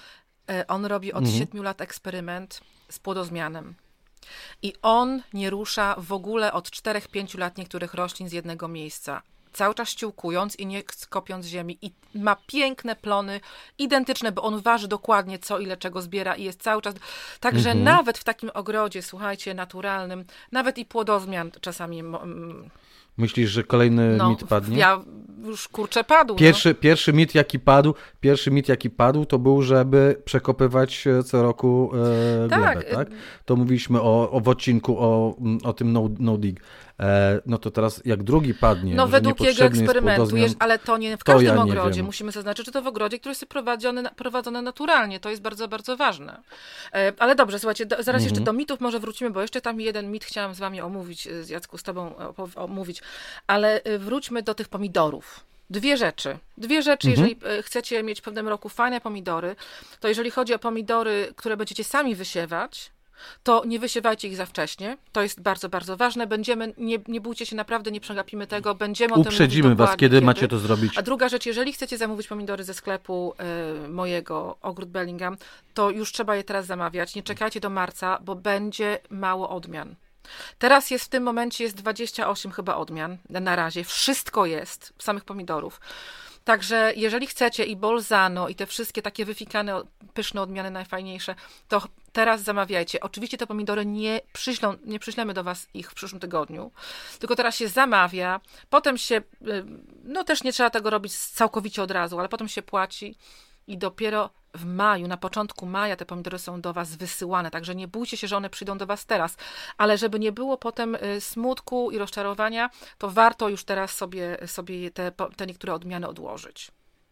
on robi od mhm. siedmiu lat eksperyment z płodozmianem. I on nie rusza w ogóle od czterech pięciu lat niektórych roślin z jednego miejsca. Cały czas ściółkując i nie kopiąc ziemi. I ma piękne plony, identyczne, bo on waży dokładnie co, ile czego zbiera i jest cały czas... Także mhm. nawet w takim ogrodzie, słuchajcie, naturalnym, nawet i płodozmian czasami... Myślisz, że kolejny no, mit padnie? Ja już kurczę padł. Pierwszy, no. pierwszy mit, jaki padł, pierwszy mit, jaki padł, to był, żeby przekopywać co roku e, tak. glebę, tak? To mówiliśmy o, o w odcinku o, o tym no, no dig. E, no to teraz jak drugi padnie, no że według jego eksperymentu, jest ale to nie w to każdym ja ogrodzie. Musimy zaznaczyć, że to w ogrodzie, który jest prowadzony, prowadzony naturalnie. To jest bardzo, bardzo ważne. E, ale dobrze, słuchajcie, do, zaraz mhm. jeszcze do mitów może wrócimy, bo jeszcze tam jeden mit chciałam z wami omówić, z Jacku, z tobą omówić, ale wróćmy do tych pomidorów. Dwie rzeczy. Dwie rzeczy, mhm. jeżeli chcecie mieć w pewnym roku fajne pomidory, to jeżeli chodzi o pomidory, które będziecie sami wysiewać, to nie wysiewajcie ich za wcześnie. To jest bardzo, bardzo ważne. Będziemy, nie, nie bójcie się, naprawdę nie przegapimy tego. Będziemy o tym mówić Uprzedzimy was, kiedy, kiedy macie to zrobić. A druga rzecz, jeżeli chcecie zamówić pomidory ze sklepu y, mojego, Ogród Bellingham, to już trzeba je teraz zamawiać. Nie czekajcie do marca, bo będzie mało odmian. Teraz jest w tym momencie jest dwadzieścia osiem chyba odmian na razie. Wszystko jest samych pomidorów. Także jeżeli chcecie i Bolzano i te wszystkie takie wyfikane, pyszne odmiany najfajniejsze, to teraz zamawiajcie. Oczywiście te pomidory nie przyślą, nie przyślemy do was ich w przyszłym tygodniu, tylko teraz się zamawia, potem się, no też nie trzeba tego robić całkowicie od razu, ale potem się płaci i dopiero w maju, na początku maja te pomidory są do was wysyłane, także nie bójcie się, że one przyjdą do was teraz, ale żeby nie było potem smutku i rozczarowania, to warto już teraz sobie, sobie te, te niektóre odmiany odłożyć.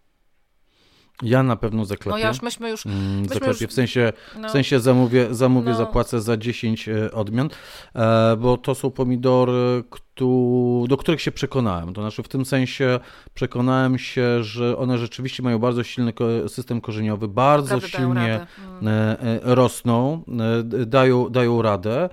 Ja na pewno zaklepię. No ja już, myśmy już... Myśmy zaklepię, już, w sensie, no, w sensie zamówię, zamówię no. zapłacę za dziesięć odmian, bo to są pomidory, do których się przekonałem. To znaczy w tym sensie przekonałem się, że one rzeczywiście mają bardzo silny system korzeniowy, bardzo Prawda, silnie hmm. rosną, dają, dają radę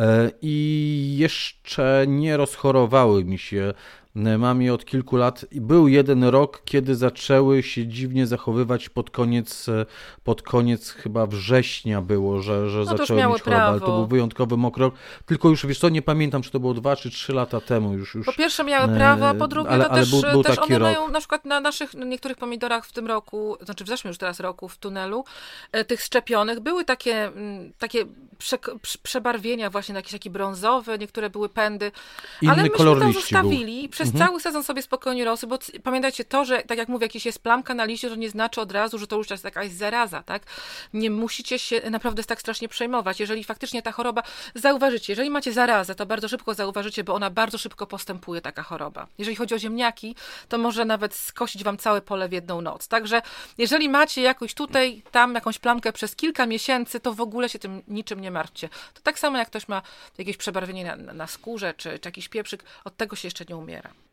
i jeszcze nie rozchorowały mi się. Mam je od kilku lat. Był jeden rok, kiedy zaczęły się dziwnie zachowywać pod koniec, pod koniec chyba września było, że, że no zaczęły mieć chorobę, ale to był wyjątkowy mokry rok. Tylko już, wiesz co, nie pamiętam, czy to było dwa czy trzy lata temu. Już, już, po pierwsze miały prawo, a po drugie ale, to ale też, był, był też taki one rok. mają na przykład na naszych niektórych pomidorach w tym roku, znaczy w zeszłym już teraz roku w tunelu, tych szczepionych były takie, takie prze, przebarwienia właśnie na jakiś taki brązowy, niektóre były pędy, Inny ale myśmy kolor to liści zostawili był. przez mhm. cały sezon sobie spokojnie rosły, bo pamiętajcie to, że tak jak mówię, jakiś jest plamka na liście, to nie znaczy od razu, że to już jest jakaś zaraza, tak? Nie musicie się naprawdę tak strasznie przejmować. Jeżeli faktycznie ta choroba, zauważycie, jeżeli macie zarazę, to bardzo szybko zauważycie, bo ona bardzo szybko postępuje, taka choroba. Jeżeli chodzi o ziemniaki, to może nawet skosić wam całe pole w jedną noc. Także jeżeli macie jakoś tutaj, tam jakąś plamkę przez kilka miesięcy, to w ogóle się tym niczym nie martwcie. To tak samo jak ktoś ma jakieś przebarwienie na, na skórze, czy, czy jakiś pieprzyk, od tego się jeszcze nie umiera.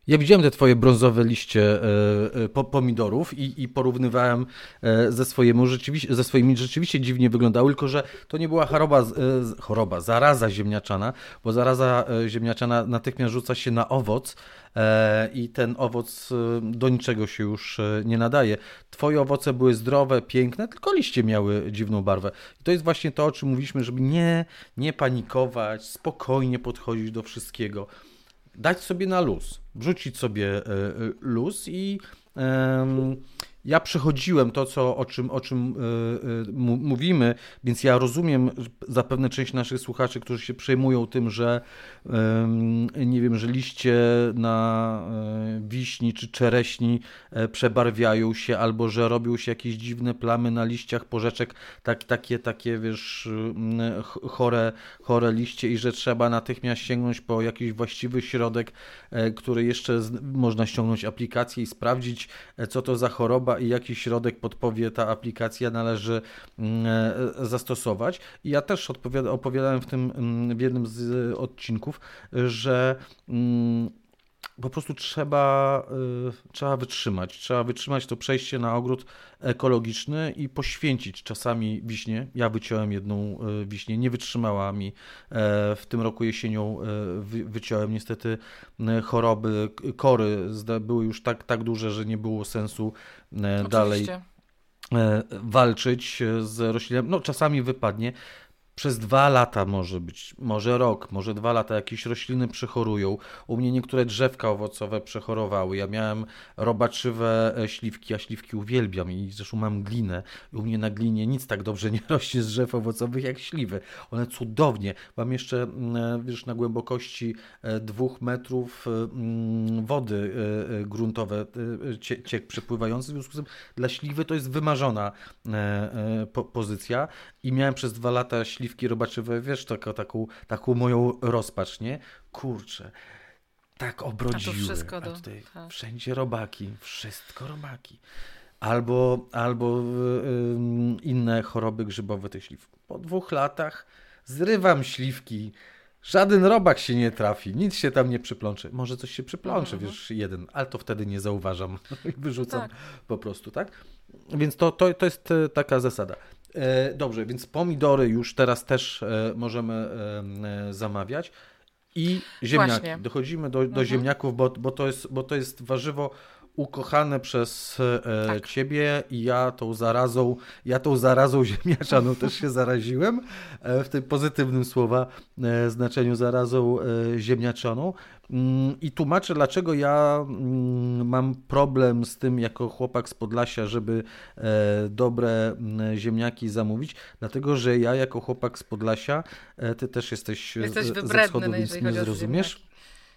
Ja widziałem te twoje brązowe liście e, po, pomidorów i, i porównywałem e, ze, swojemu, rzeczywiście, ze swoimi, rzeczywiście dziwnie wyglądały, tylko że to nie była choroba, e, choroba, zaraza ziemniaczana, bo zaraza e, ziemniaczana natychmiast rzuca się na owoc e, i ten owoc e, do niczego się już e, nie nadaje. Twoje owoce były zdrowe, piękne, tylko liście miały dziwną barwę. I to jest właśnie to, o czym mówiliśmy, żeby nie, nie panikować, spokojnie podchodzić do wszystkiego. Dać sobie na luz, wrzucić sobie luz i um, ja przechodziłem to, co, o czym, o czym y, y, mówimy, więc ja rozumiem zapewne część naszych słuchaczy, którzy się przejmują tym, że y, nie wiem, że liście na y, wiśni czy czereśni y, przebarwiają się, albo że robią się jakieś dziwne plamy na liściach porzeczek, tak, takie, takie wiesz, y, chore, chore liście i że trzeba natychmiast sięgnąć po jakiś właściwy środek, y, który jeszcze z, można ściągnąć aplikację i sprawdzić, y, co to za choroba i jaki środek podpowie ta aplikacja należy zastosować. I ja też opowiadałem w tym w jednym z odcinków, że po prostu trzeba, trzeba wytrzymać. Trzeba wytrzymać to przejście na ogród ekologiczny i poświęcić czasami wiśnie. Ja wyciąłem jedną wiśnię, nie wytrzymała mi. W tym roku jesienią wyciąłem niestety choroby, kory były już tak, tak duże, że nie było sensu Oczywiście. dalej walczyć z roślinami. No czasami wypadnie. Przez dwa lata może być, może rok, może dwa lata jakieś rośliny przechorują. U mnie niektóre drzewka owocowe przechorowały. Ja miałem robaczywe śliwki, ja śliwki uwielbiam i zresztą mam glinę. I u mnie na glinie nic tak dobrze nie rośnie z drzew owocowych jak śliwy. One cudownie. Mam jeszcze, wiesz, na głębokości dwóch metrów wody gruntowe, ciek przepływający. W związku z tym dla śliwy to jest wymarzona pozycja. I miałem przez dwa lata śliwki robaczywe, wiesz, taką, taką, taką moją rozpacz, nie? Kurczę, tak obrodziły, a, wszystko a tutaj do... tak. wszędzie robaki, wszystko robaki. Albo, albo y, inne choroby grzybowe tych śliw. Po dwóch latach zrywam śliwki, żaden robak się nie trafi, nic się tam nie przyplączy. Może coś się przyplączy, mhm. wiesz, jeden, ale to wtedy nie zauważam i wyrzucam tak. po prostu, tak? Więc to, to, to jest taka zasada. Dobrze, więc pomidory już teraz też możemy zamawiać i ziemniaki. Właśnie. Dochodzimy do, do mhm. ziemniaków, bo, bo, to jest, bo to jest warzywo ukochane przez tak. ciebie i ja tą zarazą, ja tą zarazą ziemniaczaną też się zaraziłem, w tym pozytywnym słowa znaczeniu zarazą ziemniaczaną. I tłumaczę, dlaczego ja mam problem z tym jako chłopak z Podlasia, żeby dobre ziemniaki zamówić, dlatego że ja jako chłopak z Podlasia, ty też jesteś, jesteś ze wschodu, więc mnie zrozumiesz.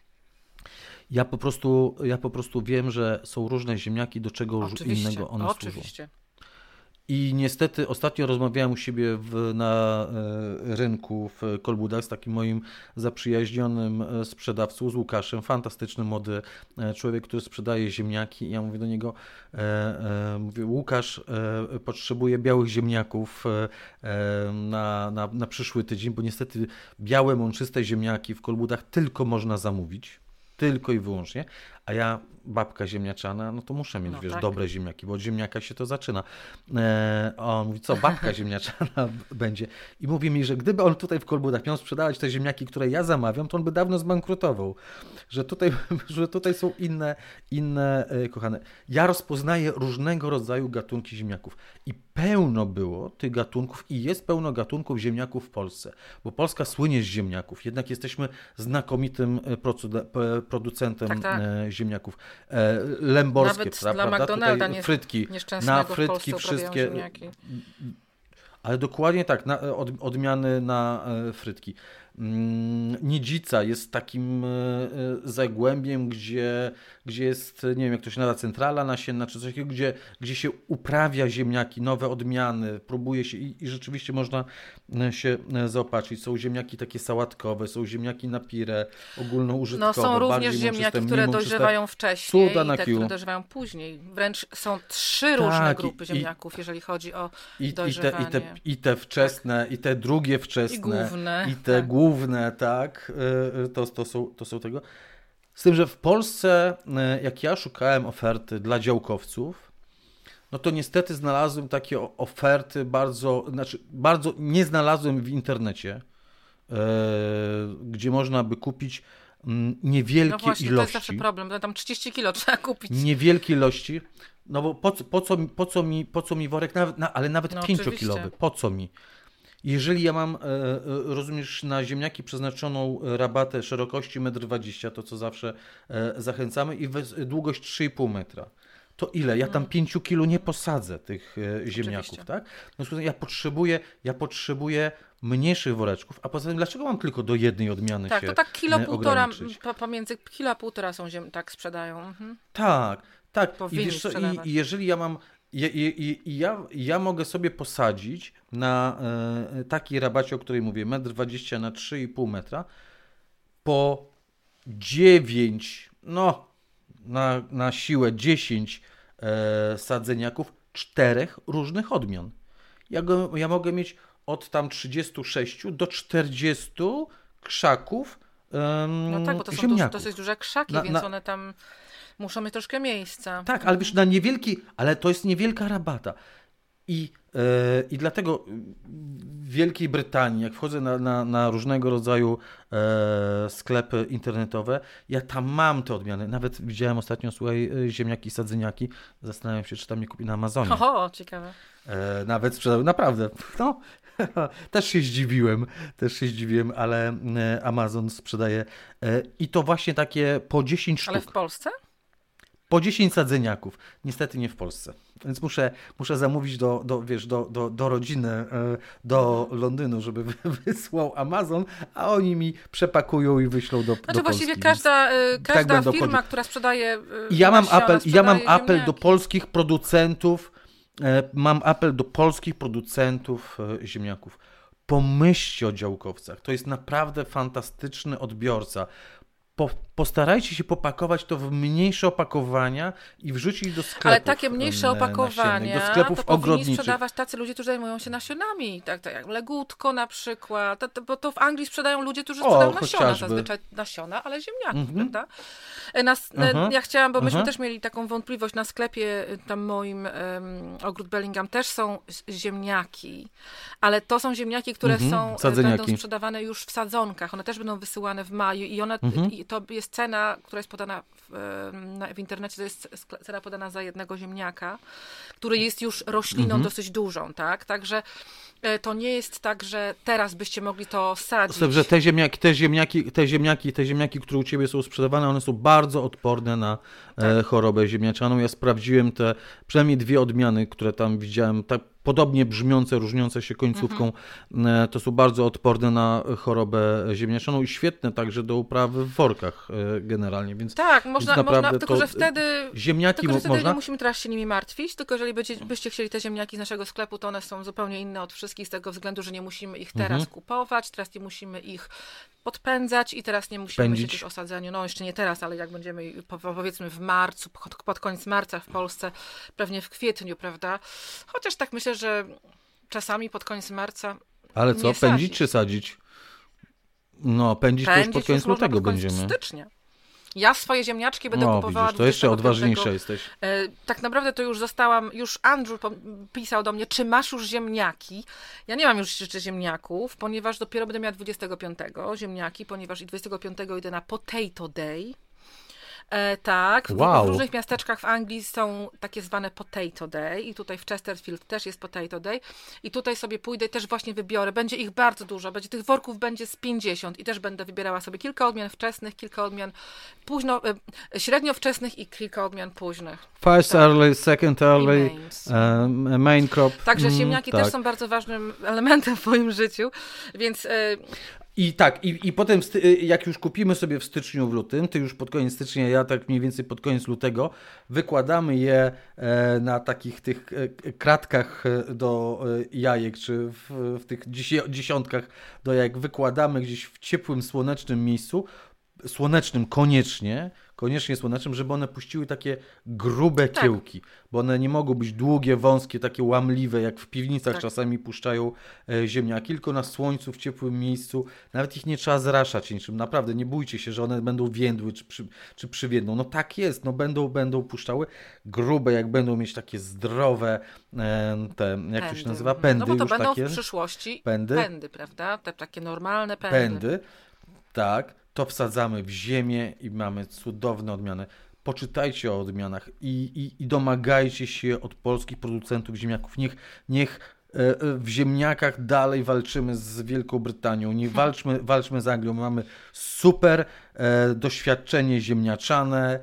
Ja po prostu, ja po prostu wiem, że są różne ziemniaki, do czego oczywiście, innego one oczywiście. służą. I niestety ostatnio rozmawiałem u siebie w, na e, rynku w Kolbudach z takim moim zaprzyjaźnionym sprzedawcą, z Łukaszem, fantastyczny młody człowiek, który sprzedaje ziemniaki. I ja mówię do niego, e, e, mówię, Łukasz e, potrzebuje białych ziemniaków e, na, na, na przyszły tydzień, bo niestety białe, mączyste ziemniaki w Kolbudach tylko można zamówić. Tylko i wyłącznie, a ja babka ziemniaczana, no to muszę mieć, no wiesz, tak. dobre ziemniaki, bo od ziemniaka się to zaczyna. E, on mówi, co, babka ziemniaczana będzie. I mówi mi, że gdyby on tutaj w Kolbudach miał sprzedawać te ziemniaki, które ja zamawiam, to on by dawno zbankrutował. Że tutaj, że tutaj są inne, inne e, kochane. Ja rozpoznaję różnego rodzaju gatunki ziemniaków i pełno było tych gatunków i jest pełno gatunków ziemniaków w Polsce, bo Polska słynie z ziemniaków, jednak jesteśmy znakomitym producentem tak, tak. ziemniaków. Lęborskie, nawet prawda? Dla McDonalda Tutaj frytki, na frytki wszystkie, ale dokładnie tak, na, od, odmiany na frytki. Niedzica jest takim zagłębiem, gdzie, gdzie jest, nie wiem jak to się nazywa, centrala nasienna czy coś takiego, gdzie, gdzie się uprawia ziemniaki, nowe odmiany, próbuje się i, i rzeczywiście można się zaopatrzyć. Są ziemniaki takie sałatkowe, są ziemniaki na pirę, ogólnoużytkowe. No są również ziemniaki, które dojrzewają wcześniej i te, które dojrzewają później. Wręcz są trzy różne tak, grupy i, ziemniaków, jeżeli chodzi o i, dojrzewanie. I te, i, te, I te wczesne, tak. i te drugie wczesne, i główne, i te tak. główne, tak, to, to, są, to są tego. Z tym, że w Polsce, jak ja szukałem oferty dla działkowców, no to niestety znalazłem takie oferty bardzo, znaczy bardzo nie znalazłem w internecie, gdzie można by kupić niewielkie no właśnie, ilości. To jest zawsze problem, tam trzydzieści kilo trzeba kupić. Niewielkie ilości, no bo po, po, co, po, co, mi, po co mi worek, nawet, na, ale nawet no, pięciokilowy, po co mi? Jeżeli ja mam, rozumiesz, na ziemniaki przeznaczoną rabatę szerokości jeden dwadzieścia m, to co zawsze zachęcamy, i długość trzy i pół metra, to ile? Ja tam pięciu kilo nie posadzę tych ziemniaków, Oczywiście. tak? No, ja potrzebuję, ja potrzebuję mniejszych woreczków, a poza tym dlaczego mam tylko do jednej odmiany tak, się to tak kilo półtora, ograniczyć? pomiędzy kilo a półtora są ziem, tak sprzedają. Mhm. Tak, tak. I, wiesz co, i, I jeżeli ja mam, i, i, i ja, ja mogę sobie posadzić na e, takiej rabacie, o której mówię, jeden dwadzieścia m na trzy i pół metra, po dziewięć, no na, na siłę dziesięć e, sadzeniaków, czterech różnych odmian. Ja, go, ja mogę mieć od tam trzydziestu sześciu do czterdziestu krzaków um, No tak, bo to są duże, dosyć duże krzaki, na, więc na... one tam muszą mieć troszkę miejsca. Tak, ale wiesz, na niewielki, ale to jest niewielka rabata. I, yy, i dlatego w Wielkiej Brytanii, jak wchodzę na, na, na różnego rodzaju e, sklepy internetowe, ja tam mam te odmiany. Nawet widziałem ostatnio, słuchaj, ziemniaki i sadzeniaki. Zastanawiam się, czy tam nie kupi na Amazonie. Oho, ciekawe. E, nawet sprzedały, naprawdę. No, też się zdziwiłem, też się zdziwiłem, ale Amazon sprzedaje e, i to właśnie takie po dziesięć sztuk. Ale w Polsce? Po dziesięć sadzeniaków. Niestety nie w Polsce. Więc muszę, muszę zamówić do, do, wiesz, do, do, do rodziny, do Londynu, żeby wysłał Amazon, a oni mi przepakują i wyślą do, znaczy do właściwie Polski. każda, każda tak firma, która sprzedaje I ja mam nasiona, apel, ja mam apel ziemniaki. do polskich producentów, mam apel do polskich producentów ziemniaków. Pomyślcie o działkowcach. To jest naprawdę fantastyczny odbiorca. Po, postarajcie się popakować to w mniejsze opakowania i wrzucić do sklepów. Ale takie mniejsze opakowania do sklepów to powinni ogrodniczych. sprzedawać tacy ludzie, którzy zajmują się nasionami, tak, tak jak Legutko na przykład, to, to, bo to w Anglii sprzedają ludzie, którzy sprzedają o, nasiona, chociażby. zazwyczaj nasiona, ale ziemniaków, mm-hmm. prawda? Na, uh-huh. Ja chciałam, bo myśmy uh-huh. też mieli taką wątpliwość, na sklepie tam moim um, Ogród Bellingham też są ziemniaki, ale to są ziemniaki, które mm-hmm. są, Sadzeniaki. będą sprzedawane już w sadzonkach, one też będą wysyłane w maju i one, mm-hmm. i to jest cena, która jest podana w, w internecie, to jest cena podana za jednego ziemniaka, który jest już rośliną mm-hmm. dosyć dużą, tak? Także to nie jest tak, że teraz byście mogli to sadzić. Dobrze, te ziemniaki, te ziemniaki, te ziemniaki, te ziemniaki, które u Ciebie są sprzedawane, one są bardzo odporne na tak. e, chorobę ziemniaczaną. Ja sprawdziłem te, przynajmniej dwie odmiany, które tam widziałem, tak podobnie brzmiące, różniące się końcówką, mhm. e, to są bardzo odporne na chorobę ziemniaczaną i świetne także do uprawy w workach e, generalnie. Więc, tak, można, więc można tylko że wtedy, ziemniaki tylko, że wtedy można... nie musimy teraz się nimi martwić, tylko jeżeli będzie, byście chcieli te ziemniaki z naszego sklepu, to one są zupełnie inne od wszystkich z tego względu, że nie musimy ich teraz mhm. kupować, teraz nie musimy ich podpędzać i teraz nie musimy Pędzić. myśleć o sadzeniu, no jeszcze nie teraz, ale jak będziemy powiedzmy w marcu, pod koniec marca w Polsce, pewnie w kwietniu, prawda? Chociaż tak myślę, że czasami pod koniec marca Ale co, nie pędzić sadzić. czy sadzić? No, pędzić, pędzić to już pod koniec lutego pod koniec będziemy. stycznia. Ja swoje ziemniaczki będę no, kupowała widzisz, to jeszcze odważniejsza jesteś. E, tak naprawdę to już zostałam, już Andrew pisał do mnie, czy masz już ziemniaki? Ja nie mam już jeszcze ziemniaków, ponieważ dopiero będę miała dwudziestego piątego ziemniaki, ponieważ i dwudziestego piątego idę na Potato Day. E, tak, w, wow. w różnych miasteczkach w Anglii są takie zwane Potato Day i tutaj w Chesterfield też jest Potato Day i tutaj sobie pójdę i też właśnie wybiorę, będzie ich bardzo dużo, będzie tych worków będzie z pięćdziesiąt i też będę wybierała sobie kilka odmian wczesnych, kilka odmian późno, e, średnio wczesnych i kilka odmian późnych. First tak. early, second early, um, main crop. Także ziemniaki mm, też tak. są bardzo ważnym elementem w moim życiu, więc... E, I tak, i, i potem jak już kupimy sobie w styczniu, w lutym, to już pod koniec stycznia, ja tak mniej więcej pod koniec lutego, wykładamy je na takich tych kratkach do jajek, czy w, w tych dziesiątkach do jajek, wykładamy gdzieś w ciepłym, słonecznym miejscu, słonecznym koniecznie, koniecznie słonecznym, żeby one puściły takie grube Tak. kiełki, bo one nie mogą być długie, wąskie, takie łamliwe, jak w piwnicach Tak. czasami puszczają e, ziemniaki, tylko na słońcu, w ciepłym miejscu. Nawet ich nie trzeba zraszać niczym. Naprawdę, nie bójcie się, że one będą więdły, czy, przy, czy przywiedną. No tak jest, no będą, będą puszczały grube, jak będą mieć takie zdrowe e, te, jak to się nazywa, pędy No bo to już będą takie. w przyszłości Pędy. pędy, prawda? Te takie normalne pędy. Pędy, tak, to wsadzamy w ziemię i mamy cudowne odmiany. Poczytajcie o odmianach i, i, i domagajcie się od polskich producentów ziemniaków. Niech, niech e, w ziemniakach dalej walczymy z Wielką Brytanią. Nie walczmy, walczmy z Anglią. Mamy super e, doświadczenie ziemniaczane,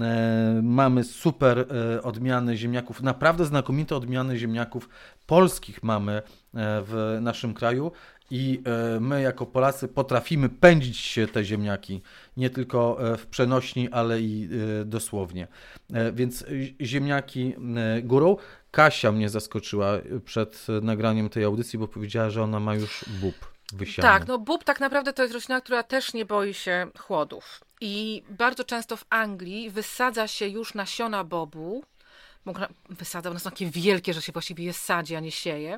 e, mamy super e, odmiany ziemniaków, naprawdę znakomite odmiany ziemniaków polskich mamy e, w naszym kraju. I my jako Polacy potrafimy pędzić się te ziemniaki, nie tylko w przenośni, ale i dosłownie. Więc ziemniaki górą. Kasia mnie zaskoczyła przed nagraniem tej audycji, bo powiedziała, że ona ma już bób wysiany. Tak, no bób tak naprawdę to jest roślina, która też nie boi się chłodów. I bardzo często w Anglii wysadza się już nasiona bobu. Wysadza, one są takie wielkie, że się właściwie je sadzi, a nie sieje.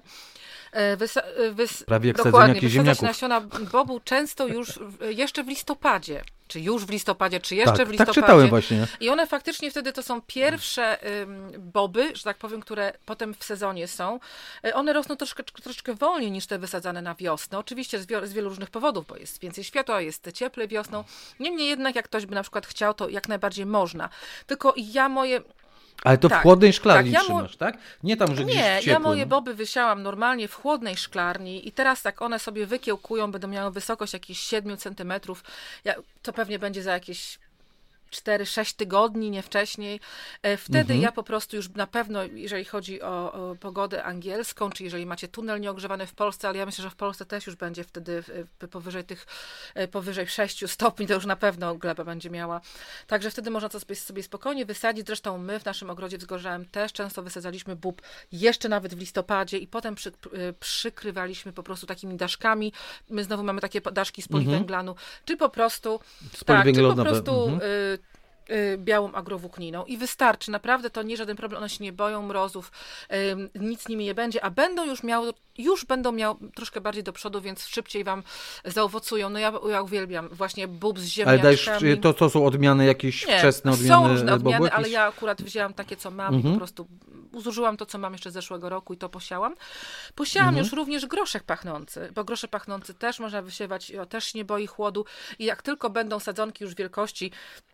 Wysa, wys, Prawie jak dokładnie, sadzenie jakichś wysadzać ziemniaków. nasiona bobu często już w, jeszcze w listopadzie. Czy już w listopadzie, czy jeszcze tak, w listopadzie. Tak czytałem właśnie. I one faktycznie wtedy to są pierwsze ym, boby, że tak powiem, które potem w sezonie są. One rosną troszkę, troszkę wolniej niż te wysadzane na wiosnę. Oczywiście z, wi- z wielu różnych powodów, bo jest więcej światła, jest cieplej wiosną. Niemniej jednak, jak ktoś by na przykład chciał, to jak najbardziej można. Tylko ja moje... Ale to tak, w chłodnej szklarni tak, ja trzymasz, tak? Nie tam, że gdzieś Nie, w ciepłym. ja moje boby wysiałam normalnie w chłodnej szklarni i teraz tak one sobie wykiełkują, będą miały wysokość jakichś siedmiu centymetrów. Ja, to pewnie będzie za jakieś cztery sześć tygodni, nie wcześniej. Wtedy Mhm. ja po prostu już na pewno, jeżeli chodzi o, o pogodę angielską, czy jeżeli macie tunel nieogrzewany w Polsce, ale ja myślę, że w Polsce też już będzie wtedy powyżej tych, powyżej sześciu stopni, to już na pewno gleba będzie miała. Także wtedy można to sobie, sobie spokojnie wysadzić. Zresztą my w naszym ogrodzie wzgorzałym też często wysadzaliśmy bób jeszcze nawet w listopadzie i potem przy, przykrywaliśmy po prostu takimi daszkami. My znowu mamy takie daszki z poliwęglanu, mhm. czy po prostu z tak, czy po mhm. prostu y, białą agrowłókniną i wystarczy. Naprawdę to nie żaden problem, one się nie boją mrozów, nic z nimi nie będzie, a będą już miały, już będą miały troszkę bardziej do przodu, więc szybciej wam zaowocują. No ja, ja uwielbiam właśnie bób z ziemniaczkami. Ale dajesz, to, to są odmiany jakieś nie, wczesne odmiany? Są różne odmiany, bobu, ale jakieś? ja akurat wzięłam takie, co mam mhm. i po prostu zużyłam to, co mam jeszcze z zeszłego roku i to posiałam. Posiałam mhm. już również groszek pachnący, bo groszek pachnący też można wysiewać, o, też nie boi chłodu i jak tylko będą sadzonki już wielkości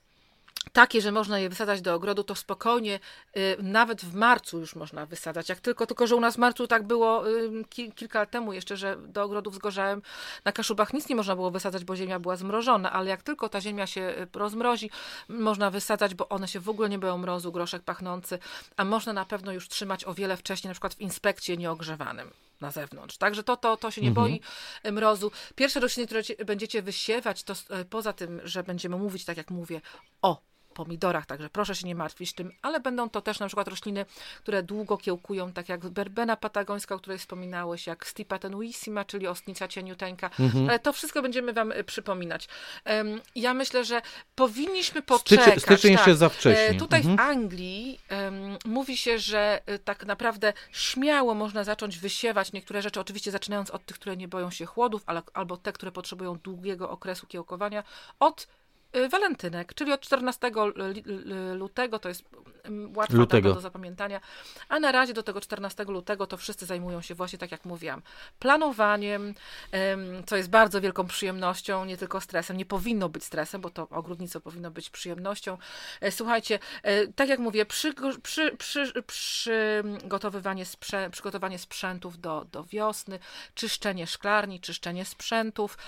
takie, że można je wysadzać do ogrodu, to spokojnie, y, nawet w marcu już można wysadzać. Jak tylko, tylko że u nas w marcu tak było y, ki, kilka lat temu jeszcze, że do ogrodów zgorzałem, na Kaszubach nic nie można było wysadzać, bo ziemia była zmrożona, ale jak tylko ta ziemia się rozmrozi, można wysadzać, bo one się w ogóle nie boją mrozu, groszek pachnący, a można na pewno już trzymać o wiele wcześniej, na przykład w inspekcie nieogrzewanym na zewnątrz. Także to, to, to się nie mhm. boi mrozu. Pierwsze rośliny, które będziecie wysiewać, to poza tym, że będziemy mówić, tak jak mówię, o pomidorach, także proszę się nie martwić tym, ale będą to też na przykład rośliny, które długo kiełkują, tak jak werbena patagońska, o której wspominałeś, jak Stipa tenuissima, czyli ostnica cieniuteńka, mhm. ale to wszystko będziemy wam przypominać. Um, ja myślę, że powinniśmy poczekać. Styczeń, styczeń tak. się za wcześnie. Tutaj mhm. w Anglii um, mówi się, że tak naprawdę śmiało można zacząć wysiewać niektóre rzeczy, oczywiście zaczynając od tych, które nie boją się chłodów, ale, albo te, które potrzebują długiego okresu kiełkowania, od walentynek, czyli od czternastego lutego, to jest łatwa data do zapamiętania, a na razie do tego czternastego lutego to wszyscy zajmują się właśnie, tak jak mówiłam, planowaniem, co jest bardzo wielką przyjemnością, nie tylko stresem, nie powinno być stresem, bo to ogródnictwo powinno być przyjemnością. Słuchajcie, tak jak mówię, przy, przy, przy, przygotowywanie, sprzę, przygotowanie sprzętów do, do wiosny, czyszczenie szklarni, czyszczenie sprzętów,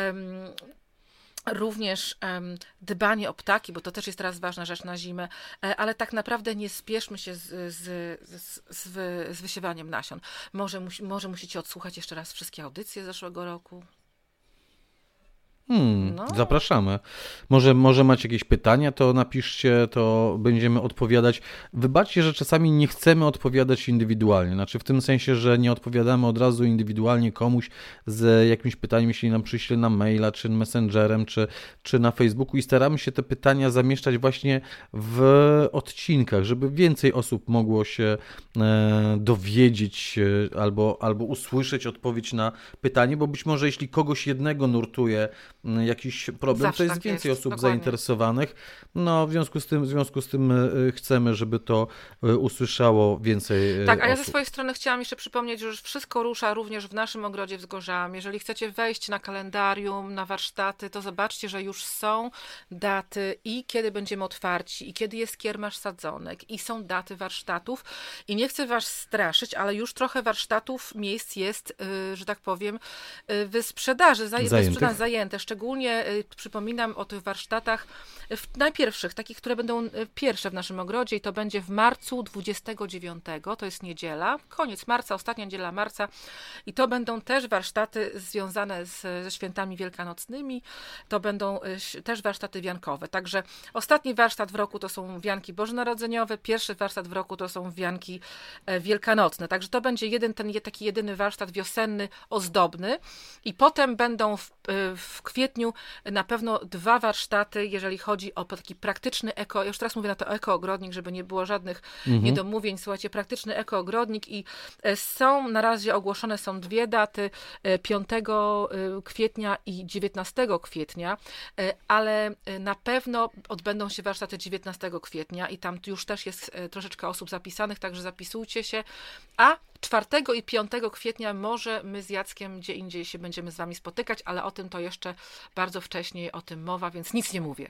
również um, dbanie o ptaki, bo to też jest teraz ważna rzecz na zimę, ale tak naprawdę nie spieszmy się z, z, z, z, z wysiewaniem nasion. Może, musi, może musicie odsłuchać jeszcze raz wszystkie audycje z zeszłego roku. Hmm, No. Zapraszamy. Może, może macie jakieś pytania, to napiszcie, to będziemy odpowiadać. Wybaczcie, że czasami nie chcemy odpowiadać indywidualnie. Znaczy w tym sensie, że nie odpowiadamy od razu indywidualnie komuś z jakimś pytaniem, jeśli nam przyśle na maila, czy messengerem, czy, czy na Facebooku i staramy się te pytania zamieszczać właśnie w odcinkach, żeby więcej osób mogło się e, dowiedzieć e, albo, albo usłyszeć odpowiedź na pytanie, bo być może jeśli kogoś jednego nurtuje jakiś problem, Zawsze to jest tak więcej jest, osób dokładnie. zainteresowanych. No, w związku z tym, w związku z tym y, chcemy, żeby to y, usłyszało więcej y, Tak, a ja ze osób. swojej strony chciałam jeszcze przypomnieć, że już wszystko rusza również w naszym ogrodzie wzgórzami. Jeżeli chcecie wejść na kalendarium, na warsztaty, to zobaczcie, że już są daty i kiedy będziemy otwarci, i kiedy jest kiermasz sadzonek, i są daty warsztatów. I nie chcę was straszyć, ale już trochę warsztatów, miejsc jest, y, że tak powiem, y, w sprzedaży, zaj- Zajętych. wysprzeda- zajęte. Szczególnie y, przypominam o tych warsztatach w najpierwszych, takich, które będą y, pierwsze w naszym ogrodzie i to będzie w marcu dwudziestego dziewiątego, to jest niedziela, koniec marca, ostatnia niedziela marca i to będą też warsztaty związane z, ze świętami wielkanocnymi, to będą y, ś- też warsztaty wiankowe, także ostatni warsztat w roku to są wianki bożonarodzeniowe, pierwszy warsztat w roku to są wianki e, wielkanocne, także to będzie jeden, ten je- taki jedyny warsztat wiosenny, ozdobny i potem będą w, y, w kwietniu na pewno dwa warsztaty, jeżeli chodzi o taki praktyczny eko, ja już teraz mówię na to ekoogrodnik, żeby nie było żadnych Mhm. niedomówień, słuchajcie, praktyczny ekoogrodnik i e, są na razie ogłoszone są dwie daty, e, piątego kwietnia i dziewiętnastego kwietnia, e, ale e, na pewno odbędą się warsztaty dziewiętnastego kwietnia i tam już też jest e, troszeczkę osób zapisanych, także zapisujcie się, a czwartego i piątego kwietnia może my z Jackiem gdzie indziej się będziemy z wami spotykać, ale o tym to jeszcze bardzo wcześniej o tym mowa, więc nic nie mówię.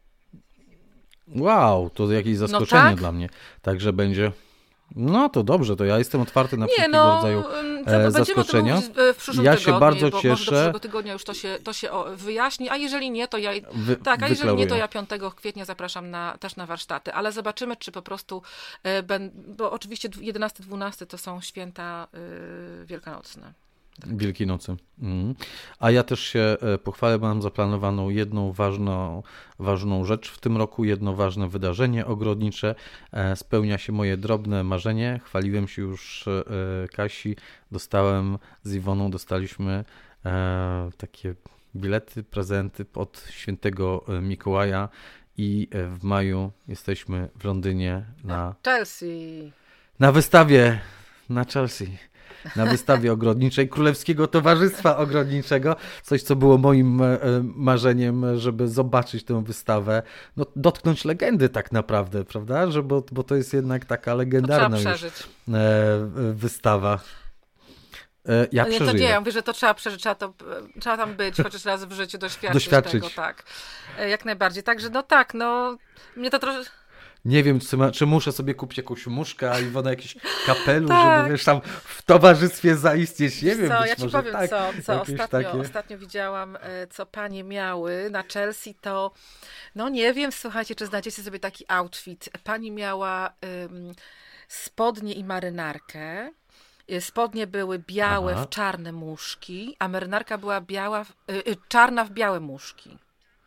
Wow, to jakieś zaskoczenie tak. dla mnie. Także będzie. No to dobrze, to ja jestem otwarty na Nie, wszelkiego no, rodzaju ym, e, co- będziemy o tym zaskoczenia. mówić w, w przyszłym Ja się tygodniu, bardzo bo może do cieszę. przyszłego tygodnia już to się, to się o, wyjaśni, a jeżeli nie, to ja Wy, tak, a jeżeli nie, to wyklaruję. ja piątego kwietnia zapraszam na, też na warsztaty, ale zobaczymy, czy po prostu, e, ben, bo oczywiście jedenasty dwunasty to są święta y, wielkanocne. Wielkiej Nocy. Mhm. A ja też się e, pochwalę, bo mam zaplanowaną jedną ważną, ważną rzecz w tym roku, jedno ważne wydarzenie ogrodnicze. E, Spełnia się moje drobne marzenie. Chwaliłem się już e, Kasi, dostałem z Iwoną, dostaliśmy e, takie bilety, prezenty od świętego Mikołaja i e, w maju jesteśmy w Londynie na, Chelsea. na wystawie na Chelsea. Na wystawie ogrodniczej Królewskiego Towarzystwa Ogrodniczego. Coś, co było moim e, marzeniem, żeby zobaczyć tę wystawę. No, dotknąć legendy tak naprawdę, prawda? Że, bo, bo to jest jednak taka legendarna To trzeba już przeżyć. e, wystawa. E, ja Nie, to przeżyję. nie, ja mówię, że to trzeba przeżyć, trzeba, to, trzeba tam być, chociaż raz w życiu doświadczyć, Doświadczyć. tego, tak. E, Jak najbardziej. Także no tak, no mnie to troszkę... Nie wiem, czy, ma, czy muszę sobie kupić jakąś muszkę, a Iwona jakiś kapelusz, Tak. żeby wiesz, tam w towarzystwie zaistnieć. Nie wiem, Co, być ja ci może powiem, tak, co, co jakieś ostatnio, takie. ostatnio widziałam, e, co panie miały na Chelsea, to no nie wiem, słuchajcie, czy znajdziecie sobie taki outfit. Pani miała ym, spodnie i marynarkę. Y, Spodnie były białe Aha. w czarne muszki, a marynarka była biała, w, y, y, czarna w białe muszki.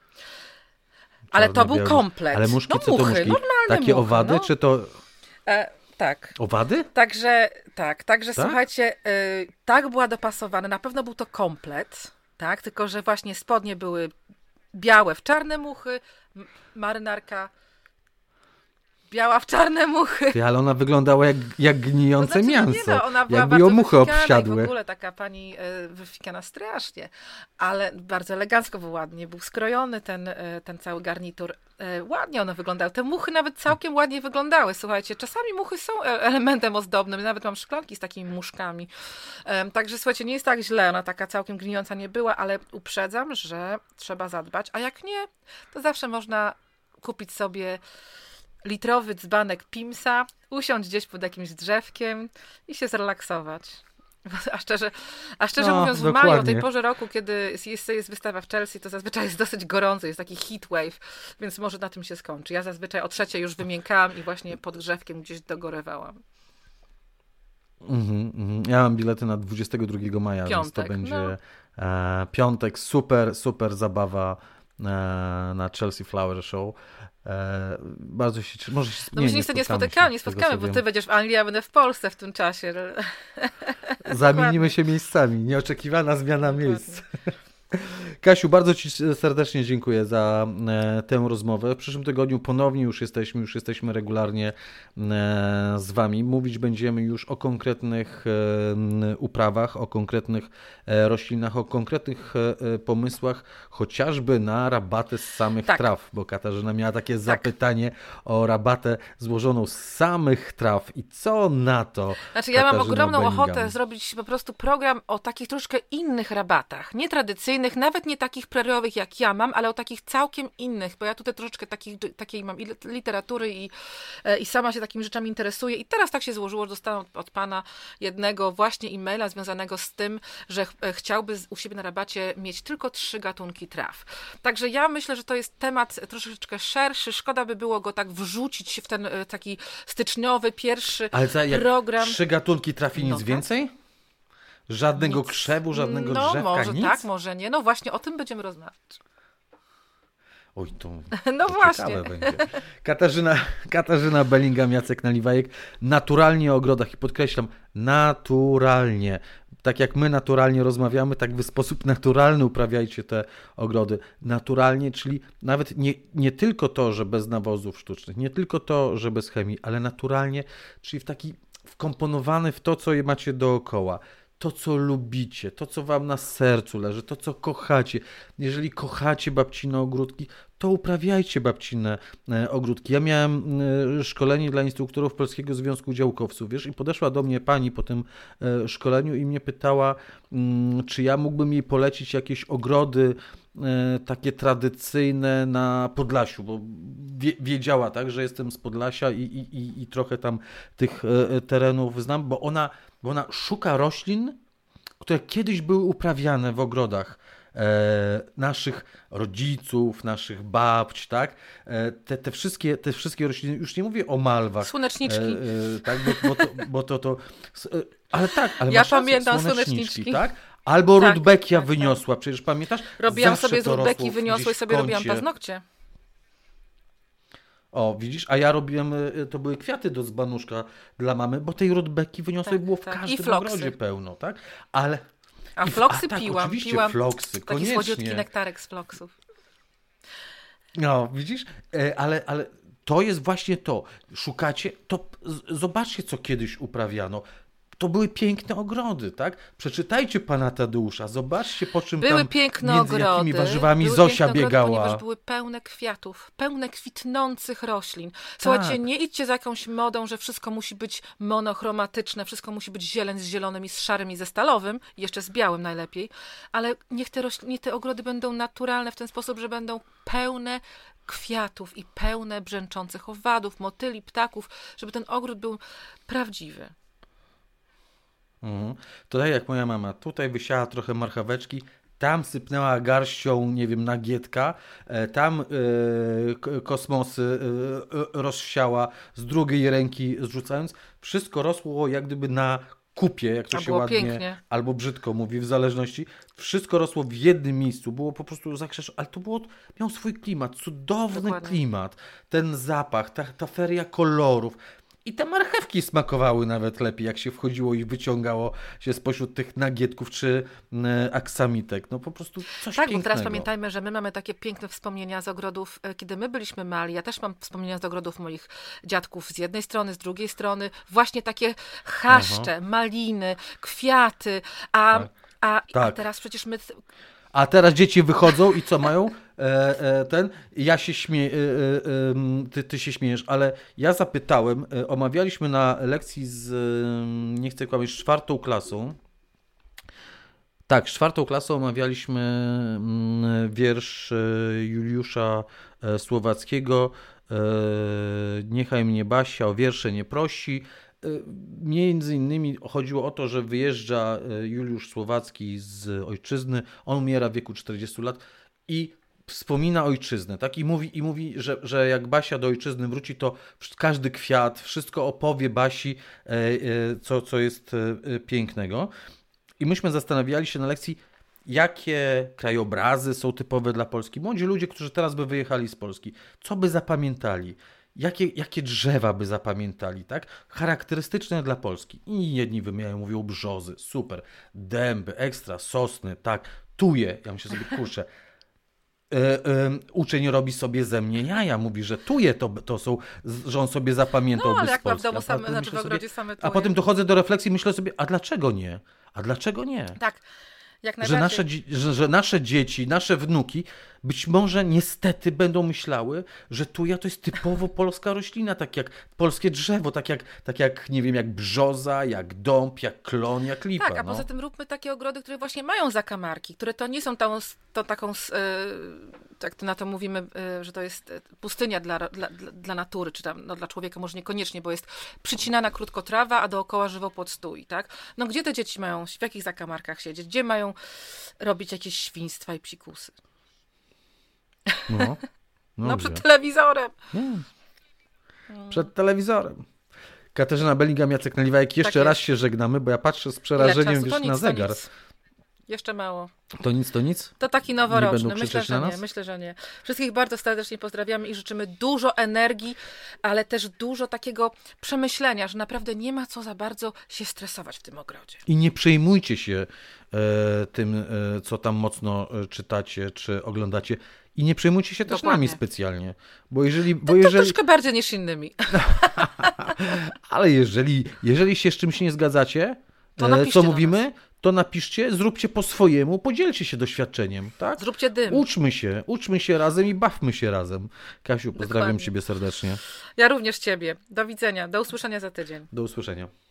Ale to był Czarno-białe. komplet. Ale muszki, no, co to muchy, muszki? normalne Takie muchy, owady, no. czy to E, tak. owady? Także tak, także Tak? słuchajcie, y, tak była dopasowana, na pewno był to komplet, tak, tylko że właśnie spodnie były białe w czarne muchy, m- marynarka biała w czarne muchy. Ty, ale ona wyglądała jak, jak gnijące To znaczy, mięso. nie no, ona była Jakby bardzo ją muchy wyfikana i obsiadły. w ogóle taka pani e, wyfikana strasznie, ale bardzo elegancko był ładnie, był skrojony ten, e, ten cały garnitur. E, ładnie one wyglądały. Te muchy nawet całkiem ładnie wyglądały. Słuchajcie, czasami muchy są e- elementem ozdobnym. Nawet mam szklanki z takimi muszkami. E, także słuchajcie, nie jest tak źle. Ona taka całkiem gnijąca nie była, ale uprzedzam, że trzeba zadbać. A jak nie, to zawsze można kupić sobie litrowy dzbanek Pimsa, usiąść gdzieś pod jakimś drzewkiem i się zrelaksować. A szczerze, a szczerze No, mówiąc, w maju, o dokładnie. tej porze roku, kiedy jest, jest wystawa w Chelsea, to zazwyczaj jest dosyć gorąco, jest taki heat wave, więc może na tym się skończy. Ja zazwyczaj o trzeciej już wymiękałam i właśnie pod drzewkiem gdzieś dogorewałam. Mhm, mhm. Ja mam bilety na dwudziestego drugiego maja, więc to Piątek, będzie no. e, piątek, super, super zabawa e, na Chelsea Flower Show. E, bardzo się, cie- może się, No my nie, się nie niestety nie spotkamy się, spotykamy, nie z tego spotkamy, co bo wiem. ty będziesz w Anglii, a będę w Polsce w tym czasie. Zamienimy Dokładnie. się miejscami, nieoczekiwana zmiana miejsc. Dokładnie. Kasiu, bardzo Ci serdecznie dziękuję za e, tę rozmowę. W przyszłym tygodniu ponownie już jesteśmy, już jesteśmy regularnie e, z Wami. Mówić będziemy już o konkretnych e, uprawach, o konkretnych e, roślinach, o konkretnych e, pomysłach, chociażby na rabatę z samych Tak. traw, bo Katarzyna miała takie zapytanie o rabatę złożoną z samych traw i co na to, Znaczy ja mam Katarzyna ogromną Bellingham? ochotę zrobić po prostu program o takich troszkę innych rabatach, nietradycyjnych, nawet nie takich preriowych jak ja mam, ale o takich całkiem innych, bo ja tutaj troszeczkę takich, takiej mam i literatury i, e, i sama się takimi rzeczami interesuję i teraz tak się złożyło, że dostałam od, od pana jednego właśnie e-maila związanego z tym, że ch- e, chciałby z- u siebie na rabacie mieć tylko trzy gatunki traw. Także ja myślę, że to jest temat troszeczkę szerszy, szkoda by było go tak wrzucić w ten e, taki styczniowy, pierwszy Ale co, jak program. trzy gatunki trafi, nic No tak. więcej? Żadnego Nic. krzewu, żadnego No drzewka, może nic? tak, może nie. No właśnie o tym będziemy rozmawiać. Oj, to, No to właśnie. ciekawe będzie. Katarzyna, Katarzyna Bellingham, Jacek Naliwajek, naturalnie o ogrodach i podkreślam, naturalnie. Tak jak my naturalnie rozmawiamy, tak wy w sposób naturalny uprawiajcie te ogrody. Naturalnie, czyli nawet nie, nie tylko to, że bez nawozów sztucznych, nie tylko to, że bez chemii, ale naturalnie, czyli w taki wkomponowany w to, co je macie dookoła. To, co lubicie, to, co wam na sercu leży, to, co kochacie. Jeżeli kochacie babcine ogródki, to uprawiajcie babcine e, ogródki. Ja miałem e, szkolenie dla instruktorów Polskiego Związku Działkowców, wiesz, i podeszła do mnie pani po tym e, szkoleniu i mnie pytała, mm, czy ja mógłbym jej polecić jakieś ogrody e, takie tradycyjne na Podlasiu, bo wie, wiedziała, tak, że jestem z Podlasia i, i, i, i trochę tam tych e, terenów znam, bo ona bo ona szuka roślin, które kiedyś były uprawiane w ogrodach e, naszych rodziców, naszych babć, tak? E, te, te, wszystkie, te wszystkie rośliny, już nie mówię o malwach. Słoneczniczki. E, e, tak, bo, bo, to, bo to, to... e, Ale tak, ale Ja masz rację, pamiętam słoneczniczki, słoneczniczki. tak? Albo Tak, rudbekia tak, wyniosła, przecież pamiętasz? Robiłam Zawsze sobie z to rudbeki, rosło wyniosło gdzieś i w sobie robiłam kącie. paznokcie. O, widzisz, a ja robiłem, y, to były kwiaty do dzbanuszka dla mamy, bo tej rudbeki wyniosłej Tak, było w tak. I każdym floksy. ogrodzie pełno, tak? Ale... A i w- floksy a tak, piłam. oczywiście, piłam floksy, taki koniecznie. słodziutki nektarek z floksów. No, widzisz, E, ale, ale to jest właśnie to. Szukacie, to z- zobaczcie, co kiedyś uprawiano. To były piękne ogrody, tak? Przeczytajcie pana Tadeusza, zobaczcie, po czym Były tam piękne między ogrody. jakimi warzywami były Zosia piękne biegała. Ogrody, ponieważ były pełne kwiatów, pełne kwitnących roślin. Słuchajcie, Tak. nie idźcie za jakąś modą, że wszystko musi być monochromatyczne, wszystko musi być zieleń z zielonym i z szarym i ze stalowym, i jeszcze z białym najlepiej, ale niech te, rośl- niech te ogrody będą naturalne w ten sposób, że będą pełne kwiatów i pełne brzęczących owadów, motyli, ptaków, żeby ten ogród był prawdziwy. Mhm. To tak jak moja mama, tutaj wysiała trochę marchaweczki, tam sypnęła garścią, nie wiem, nagietka, e, tam e, k- kosmosy e, e, rozsiała z drugiej ręki zrzucając. Wszystko rosło jak gdyby na kupie, jak to A się było ładnie pięknie. albo brzydko mówi, w zależności. Wszystko rosło w jednym miejscu, było po prostu zakrzeszone, ale to było, miał swój klimat, cudowny Dokładnie. klimat, ten zapach, ta, ta feria kolorów. I te marchewki smakowały nawet lepiej, jak się wchodziło i wyciągało się spośród tych nagietków czy e, aksamitek. No po prostu coś Tak, pięknego. bo teraz pamiętajmy, że my mamy takie piękne wspomnienia z ogrodów, e, kiedy my byliśmy mali. Ja też mam wspomnienia z ogrodów moich dziadków z jednej strony, z drugiej strony. Właśnie takie chaszcze, maliny, kwiaty. A, Tak. a, a Tak. teraz przecież my... A teraz dzieci wychodzą i co mają? E, e, ten, ja się śmieję, e, e, em, ty, ty się śmiejesz, ale ja zapytałem, e, omawialiśmy na lekcji z, e, nie chcę kłamać, z czwartą klasą. Tak, z czwartą klasą omawialiśmy mm, wiersz e, Juliusza e, Słowackiego, e, Niechaj mnie Basia o wiersze nie prosi. E, Między innymi chodziło o to, że wyjeżdża e, Juliusz Słowacki z ojczyzny, on umiera w wieku czterdziestu lat i wspomina ojczyznę, tak? I mówi, i mówi że, że jak Basia do ojczyzny wróci, to każdy kwiat, wszystko opowie Basi, e, e, co, co jest e, pięknego. I myśmy zastanawiali się na lekcji, jakie krajobrazy są typowe dla Polski. Młodzi ludzie, którzy teraz by wyjechali z Polski, co by zapamiętali? Jakie, jakie drzewa by zapamiętali, tak? Charakterystyczne dla Polski. I jedni wymieniają, mówią brzozy, super, dęby, ekstra, sosny, tak, tuje. Ja myślę sobie, kurczę, e, e, uczeń robi sobie ze mnie jaja, mówi, że tuje to, to są, że on sobie zapamiętałby No, ale z jak ma w Polski. domu A same, potem znaczy w myślę ogrodzie sobie, same a tuje. potem dochodzę do refleksji i myślę sobie, a dlaczego nie? A dlaczego nie? Tak, jak Że najbardziej. nasze, dzie- że, że nasze dzieci, nasze wnuki być może niestety będą myślały, że tuja to jest typowo polska roślina, tak jak polskie drzewo, tak jak, tak jak nie wiem, jak brzoza, jak dąb, jak klon, jak lipa. Tak, a no. poza tym róbmy takie ogrody, które właśnie mają zakamarki, które to nie są tą, to taką, e, tak to na to mówimy, e, że to jest pustynia dla, dla, dla dla natury, czy tam no, dla człowieka może niekoniecznie, bo jest przycinana krótko trawa, a dookoła żywopłot stój, tak? No gdzie te dzieci mają, w jakich zakamarkach siedzieć? Gdzie mają robić jakieś świństwa i psikusy? No, no, No gdzie? przed telewizorem. Nie. Przed telewizorem. Katarzyna Bellingham, Jacek Naliwajek, jeszcze Tak raz jest. się żegnamy, bo ja patrzę z Ile przerażeniem czasu? wiesz, To na nic, to zegar. nic. Jeszcze mało. To nic, to nic? To taki Nie noworoczny. będą Myślę, krzyczeć że na nie. nas? Myślę, że nie. Wszystkich bardzo serdecznie pozdrawiamy i życzymy dużo energii, ale też dużo takiego przemyślenia, że naprawdę nie ma co za bardzo się stresować w tym ogrodzie. I nie przejmujcie się e, tym, e, co tam mocno e, czytacie czy oglądacie. I nie przejmujcie się też Dokładnie. nami specjalnie. Bo jeżeli. Bo To, to jeżeli troszkę bardziej niż innymi. ale jeżeli, jeżeli się z czymś nie zgadzacie, To e, napiszcie co do mówimy, to napiszcie, zróbcie po swojemu, podzielcie się doświadczeniem. Tak? Zróbcie dym. Uczmy się, uczmy się razem i bawmy się razem. Kasiu, pozdrawiam Dokładnie. Ciebie serdecznie. Ja również ciebie. Do widzenia. Do usłyszenia za tydzień. Do usłyszenia.